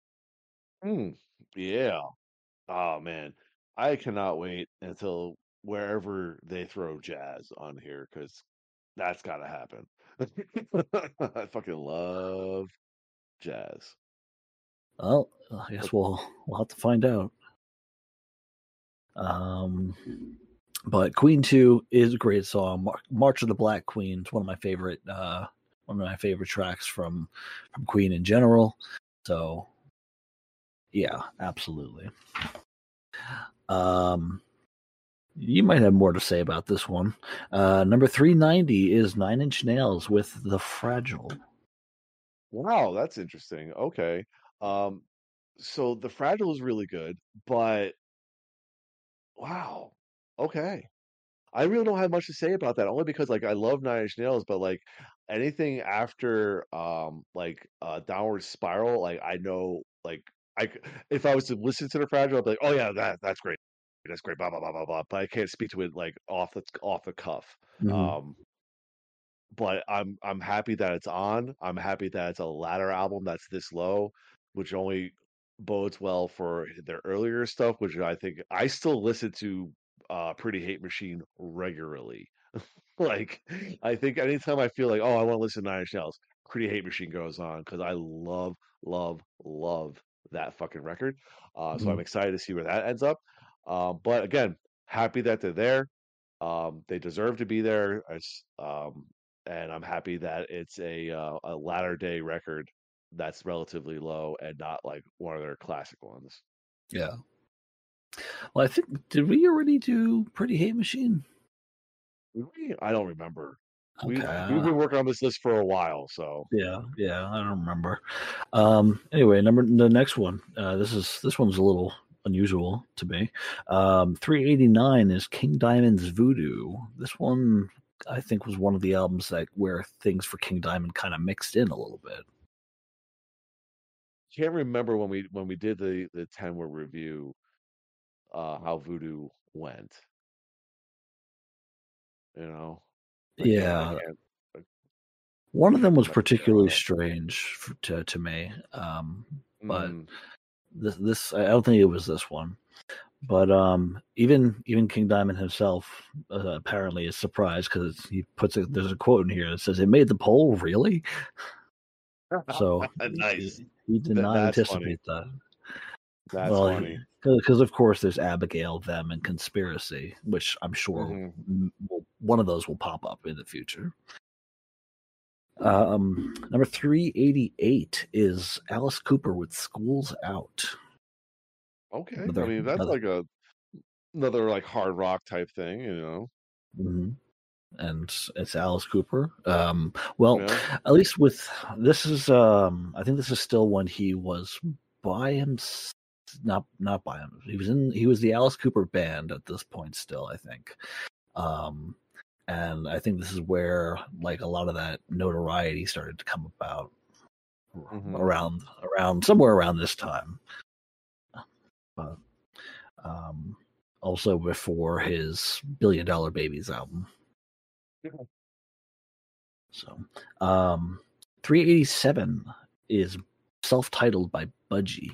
S3: Yeah. Oh man, I cannot wait until wherever they throw jazz on here because that's got to happen. I fucking love jazz.
S2: Well, I guess we'll have to find out. But Queen 2 is a great song. March of the Black Queen is one of my favorite tracks from Queen in general. So yeah, absolutely. You might have more to say about this one. Number 390 is 9 Inch Nails with The Fragile.
S3: Wow, that's interesting. Okay. So The Fragile is really good, but wow. Okay. I really don't have much to say about that, only because like I love Nine Inch Nails, but like anything after Downward Spiral, like I know like if I was to listen to The Fragile, I'd be like, oh yeah, that's great. That's great, blah blah blah blah blah. But I can't speak to it like off the cuff.
S2: Mm-hmm.
S3: But I'm happy that it's on. I'm happy that it's a latter album that's this low, which only bodes well for their earlier stuff, which I think I still listen to Pretty Hate Machine regularly. Like I think anytime I feel like, oh, I want to listen to Nine Inch Nails, Pretty Hate Machine goes on because I love, love, love that fucking record. So I'm excited to see where that ends up. But again, happy that they're there. They deserve to be there. And I'm happy that it's a latter day record that's relatively low and not like one of their classic ones.
S2: Yeah. Well, I think did we already do Pretty Hate Machine?
S3: I don't remember.
S2: Okay.
S3: We've been working on this list for a while, so
S2: Yeah, I don't remember. Anyway, the next one. This one's a little unusual to me. 389 is King Diamond's Voodoo. This one I think was one of the albums where things for King Diamond kind of mixed in a little bit.
S3: can't remember when we did the 10 word review how Voodoo went. You know, I
S2: Yeah,
S3: can't. I
S2: one of
S3: wish I
S2: them
S3: could
S2: was
S3: remember.
S2: particularly strange to me. But
S3: Mm,
S2: this I don't think it was this one. But even King Diamond himself apparently is surprised because there's a quote in here that says, "It made the poll, really?" So
S3: nice.
S2: he did not
S3: That's funny.
S2: anticipate that.
S3: That's
S2: Well,
S3: funny.
S2: because of course there's Abigail, them, and Conspiracy, which I'm sure
S3: Hmm.
S2: one of those will pop up in the future. Number 388 is Alice Cooper with "School's Out."
S3: Okay, I
S2: Another,
S3: mean that's
S2: another
S3: like another like hard rock type thing, you know.
S2: mhm. And it's Alice Cooper. Well,
S3: Yeah.
S2: at least with this is I think this is still when he was by him, not by him. He was the Alice Cooper band at this point still, I think. And I think this is where like a lot of that notoriety started to come about
S3: Hmm.
S2: around somewhere around this time. But also before his $1 Billion Babies album. So, 387 is self-titled by Budgie.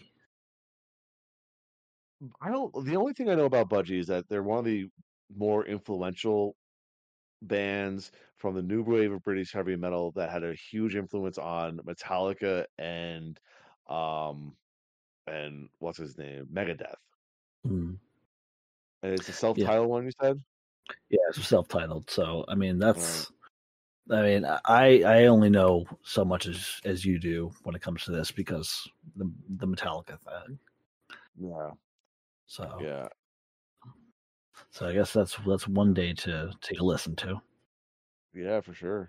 S3: I don't. The only thing I know about Budgie is that they're one of the more influential bands from the new wave of British heavy metal that had a huge influence on Metallica um and what's his name, Megadeth.
S2: Mm.
S3: And it's a
S2: Yeah,
S3: self-titled one, you said?
S2: yeah, it's self-titled. So, I mean,
S3: All right.
S2: I only know so much as you do when it comes to this because the Metallica thing.
S3: Yeah.
S2: So,
S3: Yeah.
S2: So I guess that's one day to take a listen to.
S3: Yeah, for sure.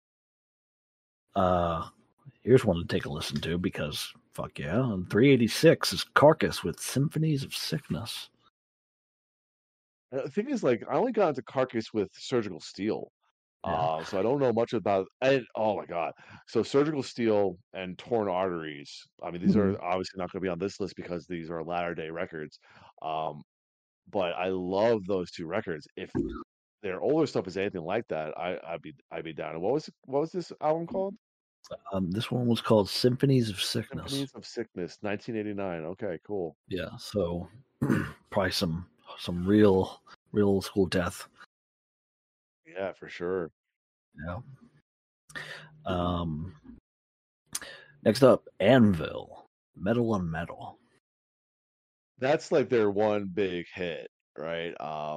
S2: Here's one to take a listen to because fuck yeah. On 386 is Carcass with Symphonies of Sickness.
S3: The thing is, like, I only got into Carcass with Surgical Steel.
S2: Yeah.
S3: So I don't know much about. And oh my god, so Surgical Steel and Torn Arteries. I mean, these
S2: Mhm.
S3: are obviously not going to be on this list because these are latter day records. Um, but I love those two records. If their older stuff is anything like that, I'd be down. And what was this album called?
S2: This one was called Symphonies of Sickness.
S3: Symphonies of Sickness, 1989. Okay, cool.
S2: Yeah, so probably some real old school death.
S3: Yeah, for sure.
S2: Yeah. Next up, Anvil, Metal on Metal.
S3: That's like their one big hit, right?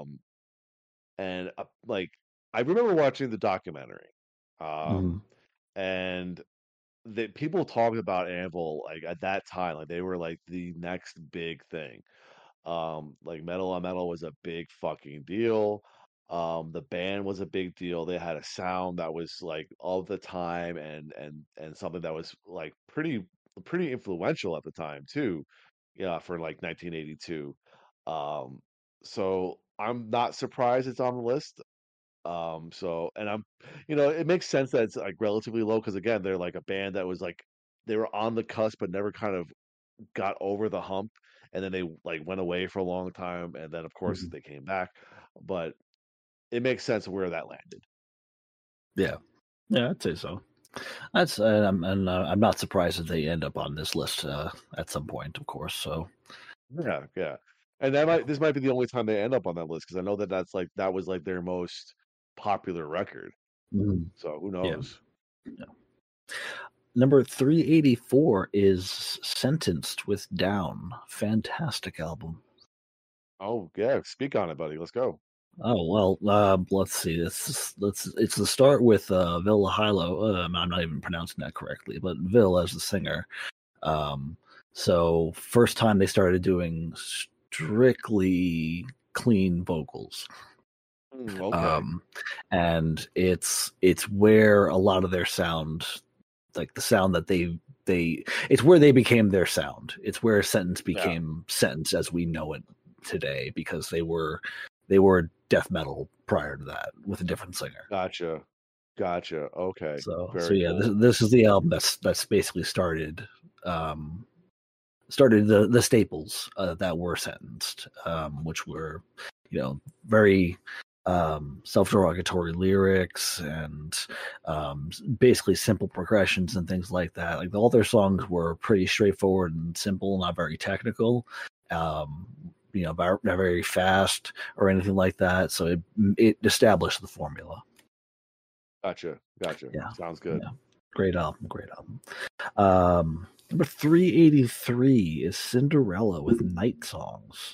S3: And like I remember watching the documentary,
S2: Mhm.
S3: and the people talked about Anvil like at that time, like they were like the next big thing. Like Metal on Metal was a big fucking deal. The band was a big deal. They had a sound that was like of the time and something that was like pretty influential at the time too. Yeah, for like 1982. Um, so I'm not surprised it's on the list. So and it makes sense that it's like relatively low because again, they're like a band that was like they were on the cusp but never kind of got over the hump, and then they like went away for a long time, and then of course
S2: Mhm.
S3: they came back. But it makes sense where that landed.
S2: Yeah, I'd say so. That's I'm not surprised that they end up on this list at some point, of course. So
S3: Yeah, yeah. And this might be the only time they end up on that list because I know that that was like their most popular record.
S2: Mhm.
S3: So who
S2: Yeah.
S3: knows?
S2: Number 384 is Sentenced with Down. Fantastic album.
S3: Oh yeah, speak on it, buddy. Let's go.
S2: Oh well, let's see. It's the start with Vil Hilo. I'm not even pronouncing that correctly, but Vil as the singer. Um, so first time they started doing strictly clean vocals.
S3: Okay,
S2: And it's where a lot of their sound, like the sound that it's where they became their sound. It's where Sentence
S3: yeah,
S2: became Sentence as we know it today because they were death metal prior to that with a different singer.
S3: gotcha, gotcha. Okay,
S2: So
S3: very
S2: yeah,
S3: cool.
S2: this is the album that's basically started the staples that were Sentenced, which were very self-derogatory lyrics and basically simple progressions and things like that. Like all their songs were pretty straightforward and simple, not very technical. Not very fast or anything like that. So it established the formula.
S3: Gotcha, gotcha.
S2: Yeah,
S3: Sounds good.
S2: yeah, great album. Number 383 is Cinderella with Night Songs.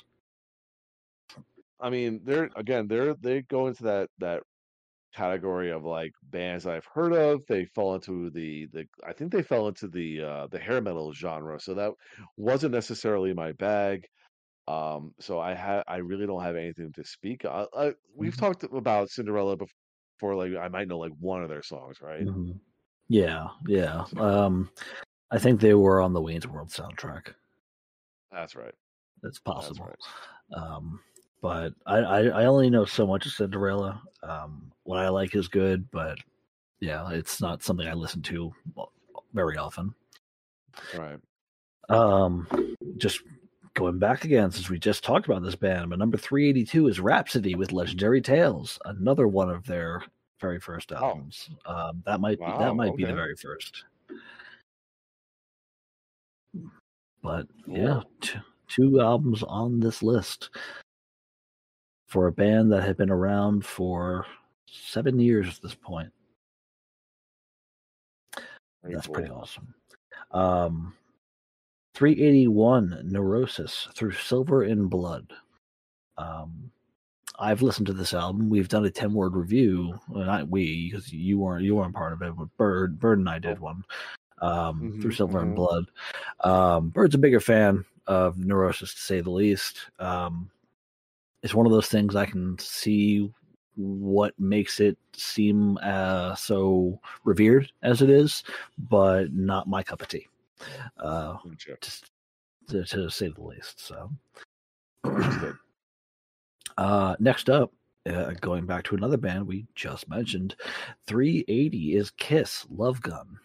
S3: I mean, they go into that category of like bands I've heard of. They fall into the I think they fell into the hair metal genre. So that wasn't necessarily my bag. So I really don't have anything to speak. We've
S2: Mhm.
S3: talked about Cinderella before. Like I might know like one of their songs, right?
S2: Mhm. Yeah, yeah.
S3: So
S2: I think they were on the Wayne's World soundtrack.
S3: that's right.
S2: That's
S3: That's
S2: possible.
S3: right.
S2: Um, but I only know so much of Cinderella. What I like is good, but yeah, it's not something I listen to very often.
S3: Right.
S2: Just going back again, since we just talked about this band, but number 382 is Rhapsody with Legendary Tales, another one of their very first
S3: Oh,
S2: albums. That might be
S3: wow.
S2: the
S3: Okay.
S2: very first. But yeah,
S3: Cool.
S2: two albums on this list for a band that had been around for 7 years at this point.
S3: Very
S2: That's pretty
S3: cool.
S2: awesome. 381 Neurosis Through Silver in Blood. I've listened to this album. We've done a 10-word review. Well, not we, because you weren't part of it, but Bird and I did
S3: Oh.
S2: one. Through
S3: Mm-hmm,
S2: Silver and
S3: mm-hmm.
S2: Blood. Bird's a bigger fan of Neurosis, to say the least. it's one of those things I can see what makes it seem so revered as it is, but not my cup of tea. Just to say the least. So, next up, going back to another band we just mentioned, 380 is Kiss, Love Gun.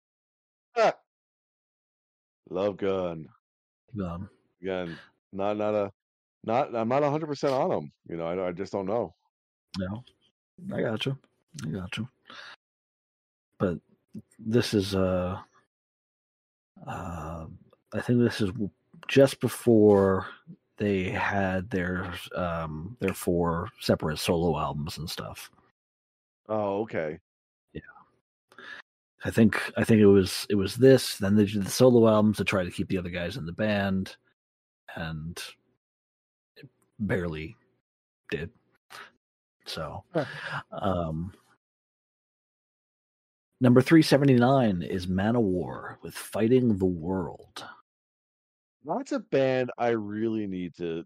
S3: Love Gun. Again, I'm not 100% on them. You know, I just don't know.
S2: No, I got you. But this is I think this is just before they had their 4 separate solo albums and stuff.
S3: Oh, okay.
S2: Yeah. I think it was this. Then they did the solo albums to try to keep the other guys in the band, and it barely did. So, number 379 is Manowar with "Fighting the World."
S3: That's a band I really need to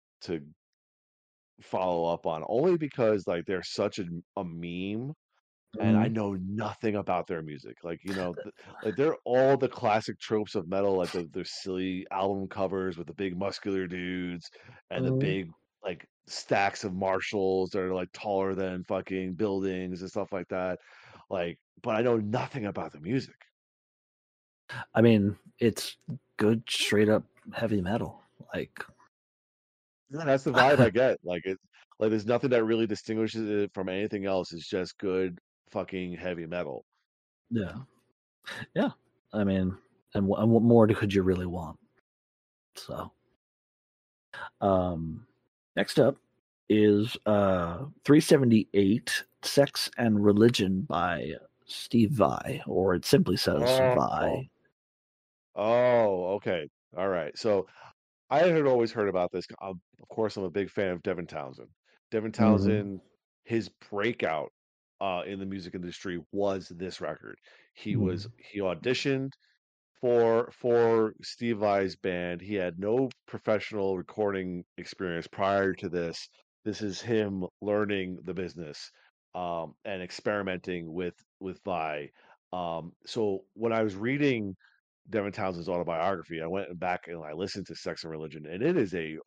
S3: follow up on, only because like they're such a meme. And I know nothing about their music. Like, you know, like they're all the classic tropes of metal, like their silly album covers with the big muscular dudes and the big like stacks of Marshalls that are like taller than fucking buildings and stuff like that. Like, but I know nothing about the music.
S2: I mean, it's good, straight up heavy metal. Like,
S3: yeah, that's the vibe I get. Like there's nothing that really distinguishes it from anything else. It's just good fucking heavy metal.
S2: Yeah. I mean, and what more could you really want? So, next up is 378, "Sex and Religion" by Steve Vai, or it simply says Vai.
S3: Oh, okay. All right. So I had always heard about this. Of course, I'm a big fan of Devin Townsend. Devin Townsend, his breakout in the music industry was this record. He auditioned for Steve Vai's band. He had no professional recording experience prior to this. This is him learning the business and experimenting with Vai. So when I was reading Devin Townsend's autobiography, I went back and I listened to Sex and Religion, and it is a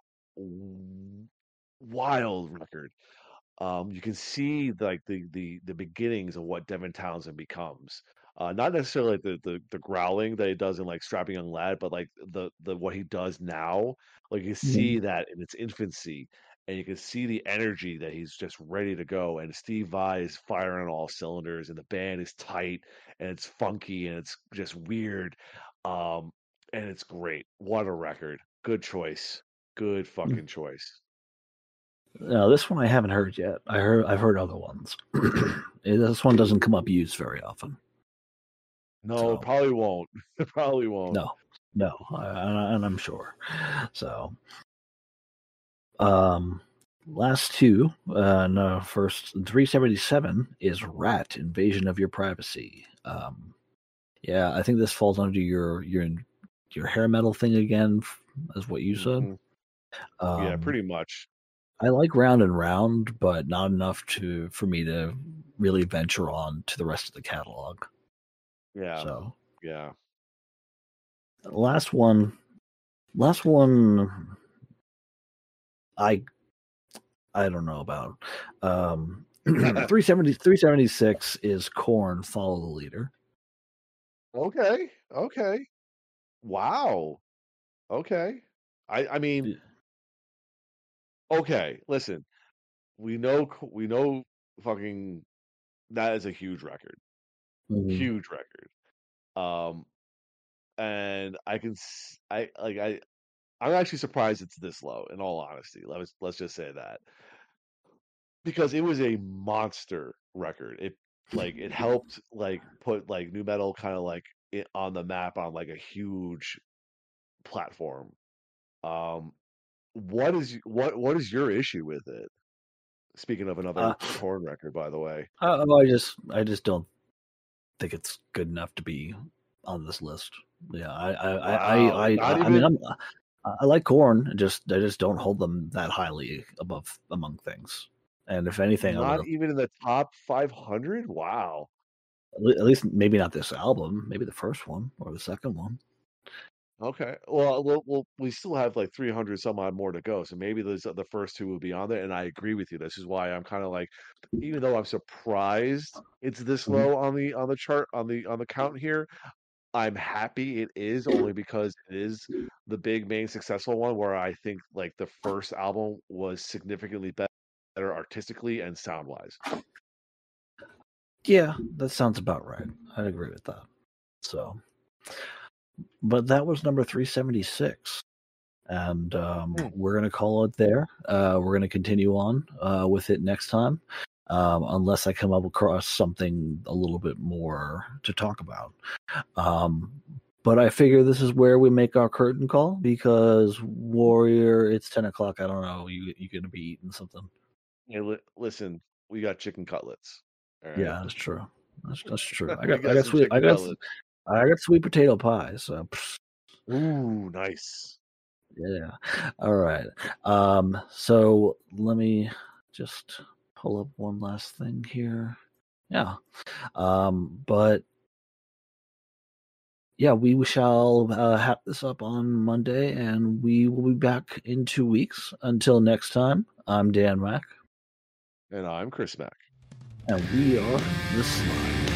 S3: wild record. You can see like the beginnings of what Devin Townsend becomes. Not necessarily like the growling that he does in like Strapping Young Lad, but like the what he does now. Like you see that in its infancy, and you can see the energy that he's just ready to go. And Steve Vai is firing on all cylinders, and the band is tight and it's funky and it's just weird. And it's great. What a record. Good choice. Good fucking choice.
S2: No, this one I haven't heard yet. I've heard other ones. This one doesn't come up used very often.
S3: No, so, probably won't. Probably won't.
S2: No, and I'm sure. So, last two. No, first 377 is Rat, "Invasion of Your Privacy." Yeah, I think this falls under your hair metal thing again, is what you said.
S3: Yeah, pretty much.
S2: I like Round and Round, but not enough for me to really venture on to the rest of the catalog.
S3: Yeah.
S2: So
S3: yeah.
S2: Last one. I don't know about. 376 is Korn, "Follow the Leader."
S3: Okay. Wow. Okay. I mean, okay. Listen, we know fucking that is a huge record. Huge record. And I'm actually surprised it's this low, in all honesty. Let's just say that. Because it was a monster record. It helped like put like nu metal kind of like on the map on like a huge platform. What is your issue with it? Speaking of another Korn record, by the way.
S2: I just don't think it's good enough to be on this list. Yeah, I mean, I like Korn. I just don't hold them that highly above among things. And if anything,
S3: Not even in the top 500. Wow.
S2: at least maybe not this album. Maybe the first one or the second one.
S3: Okay. Well, we still have like 300 some odd more to go. So maybe the first two will be on there. And I agree with you. This is why I'm kind of like, even though I'm surprised it's this low on the chart on the count here, I'm happy it is only because it is the big main successful one where I think like the first album was significantly better artistically and sound wise.
S2: Yeah, that sounds about right. I'd agree with that. So, but that was number 376. And we're going to call it there. We're going to continue on with it next time, unless I come up across something a little bit more to talk about. But I figure this is where we make our curtain call because Warrior, it's 10 o'clock. I don't know. You're going to be eating something.
S3: Hey, listen, we got chicken cutlets. All right?
S2: Yeah, that's true. That's true. I
S3: We
S2: got sweet potato pie. So.
S3: Ooh, nice.
S2: Yeah. All right. So let me just pull up one last thing here. Yeah. But yeah, we shall have this up on Monday, and we will be back in 2 weeks. Until next time, I'm Dan Mack.
S3: And I'm Chris Mack.
S2: And we are The Slide.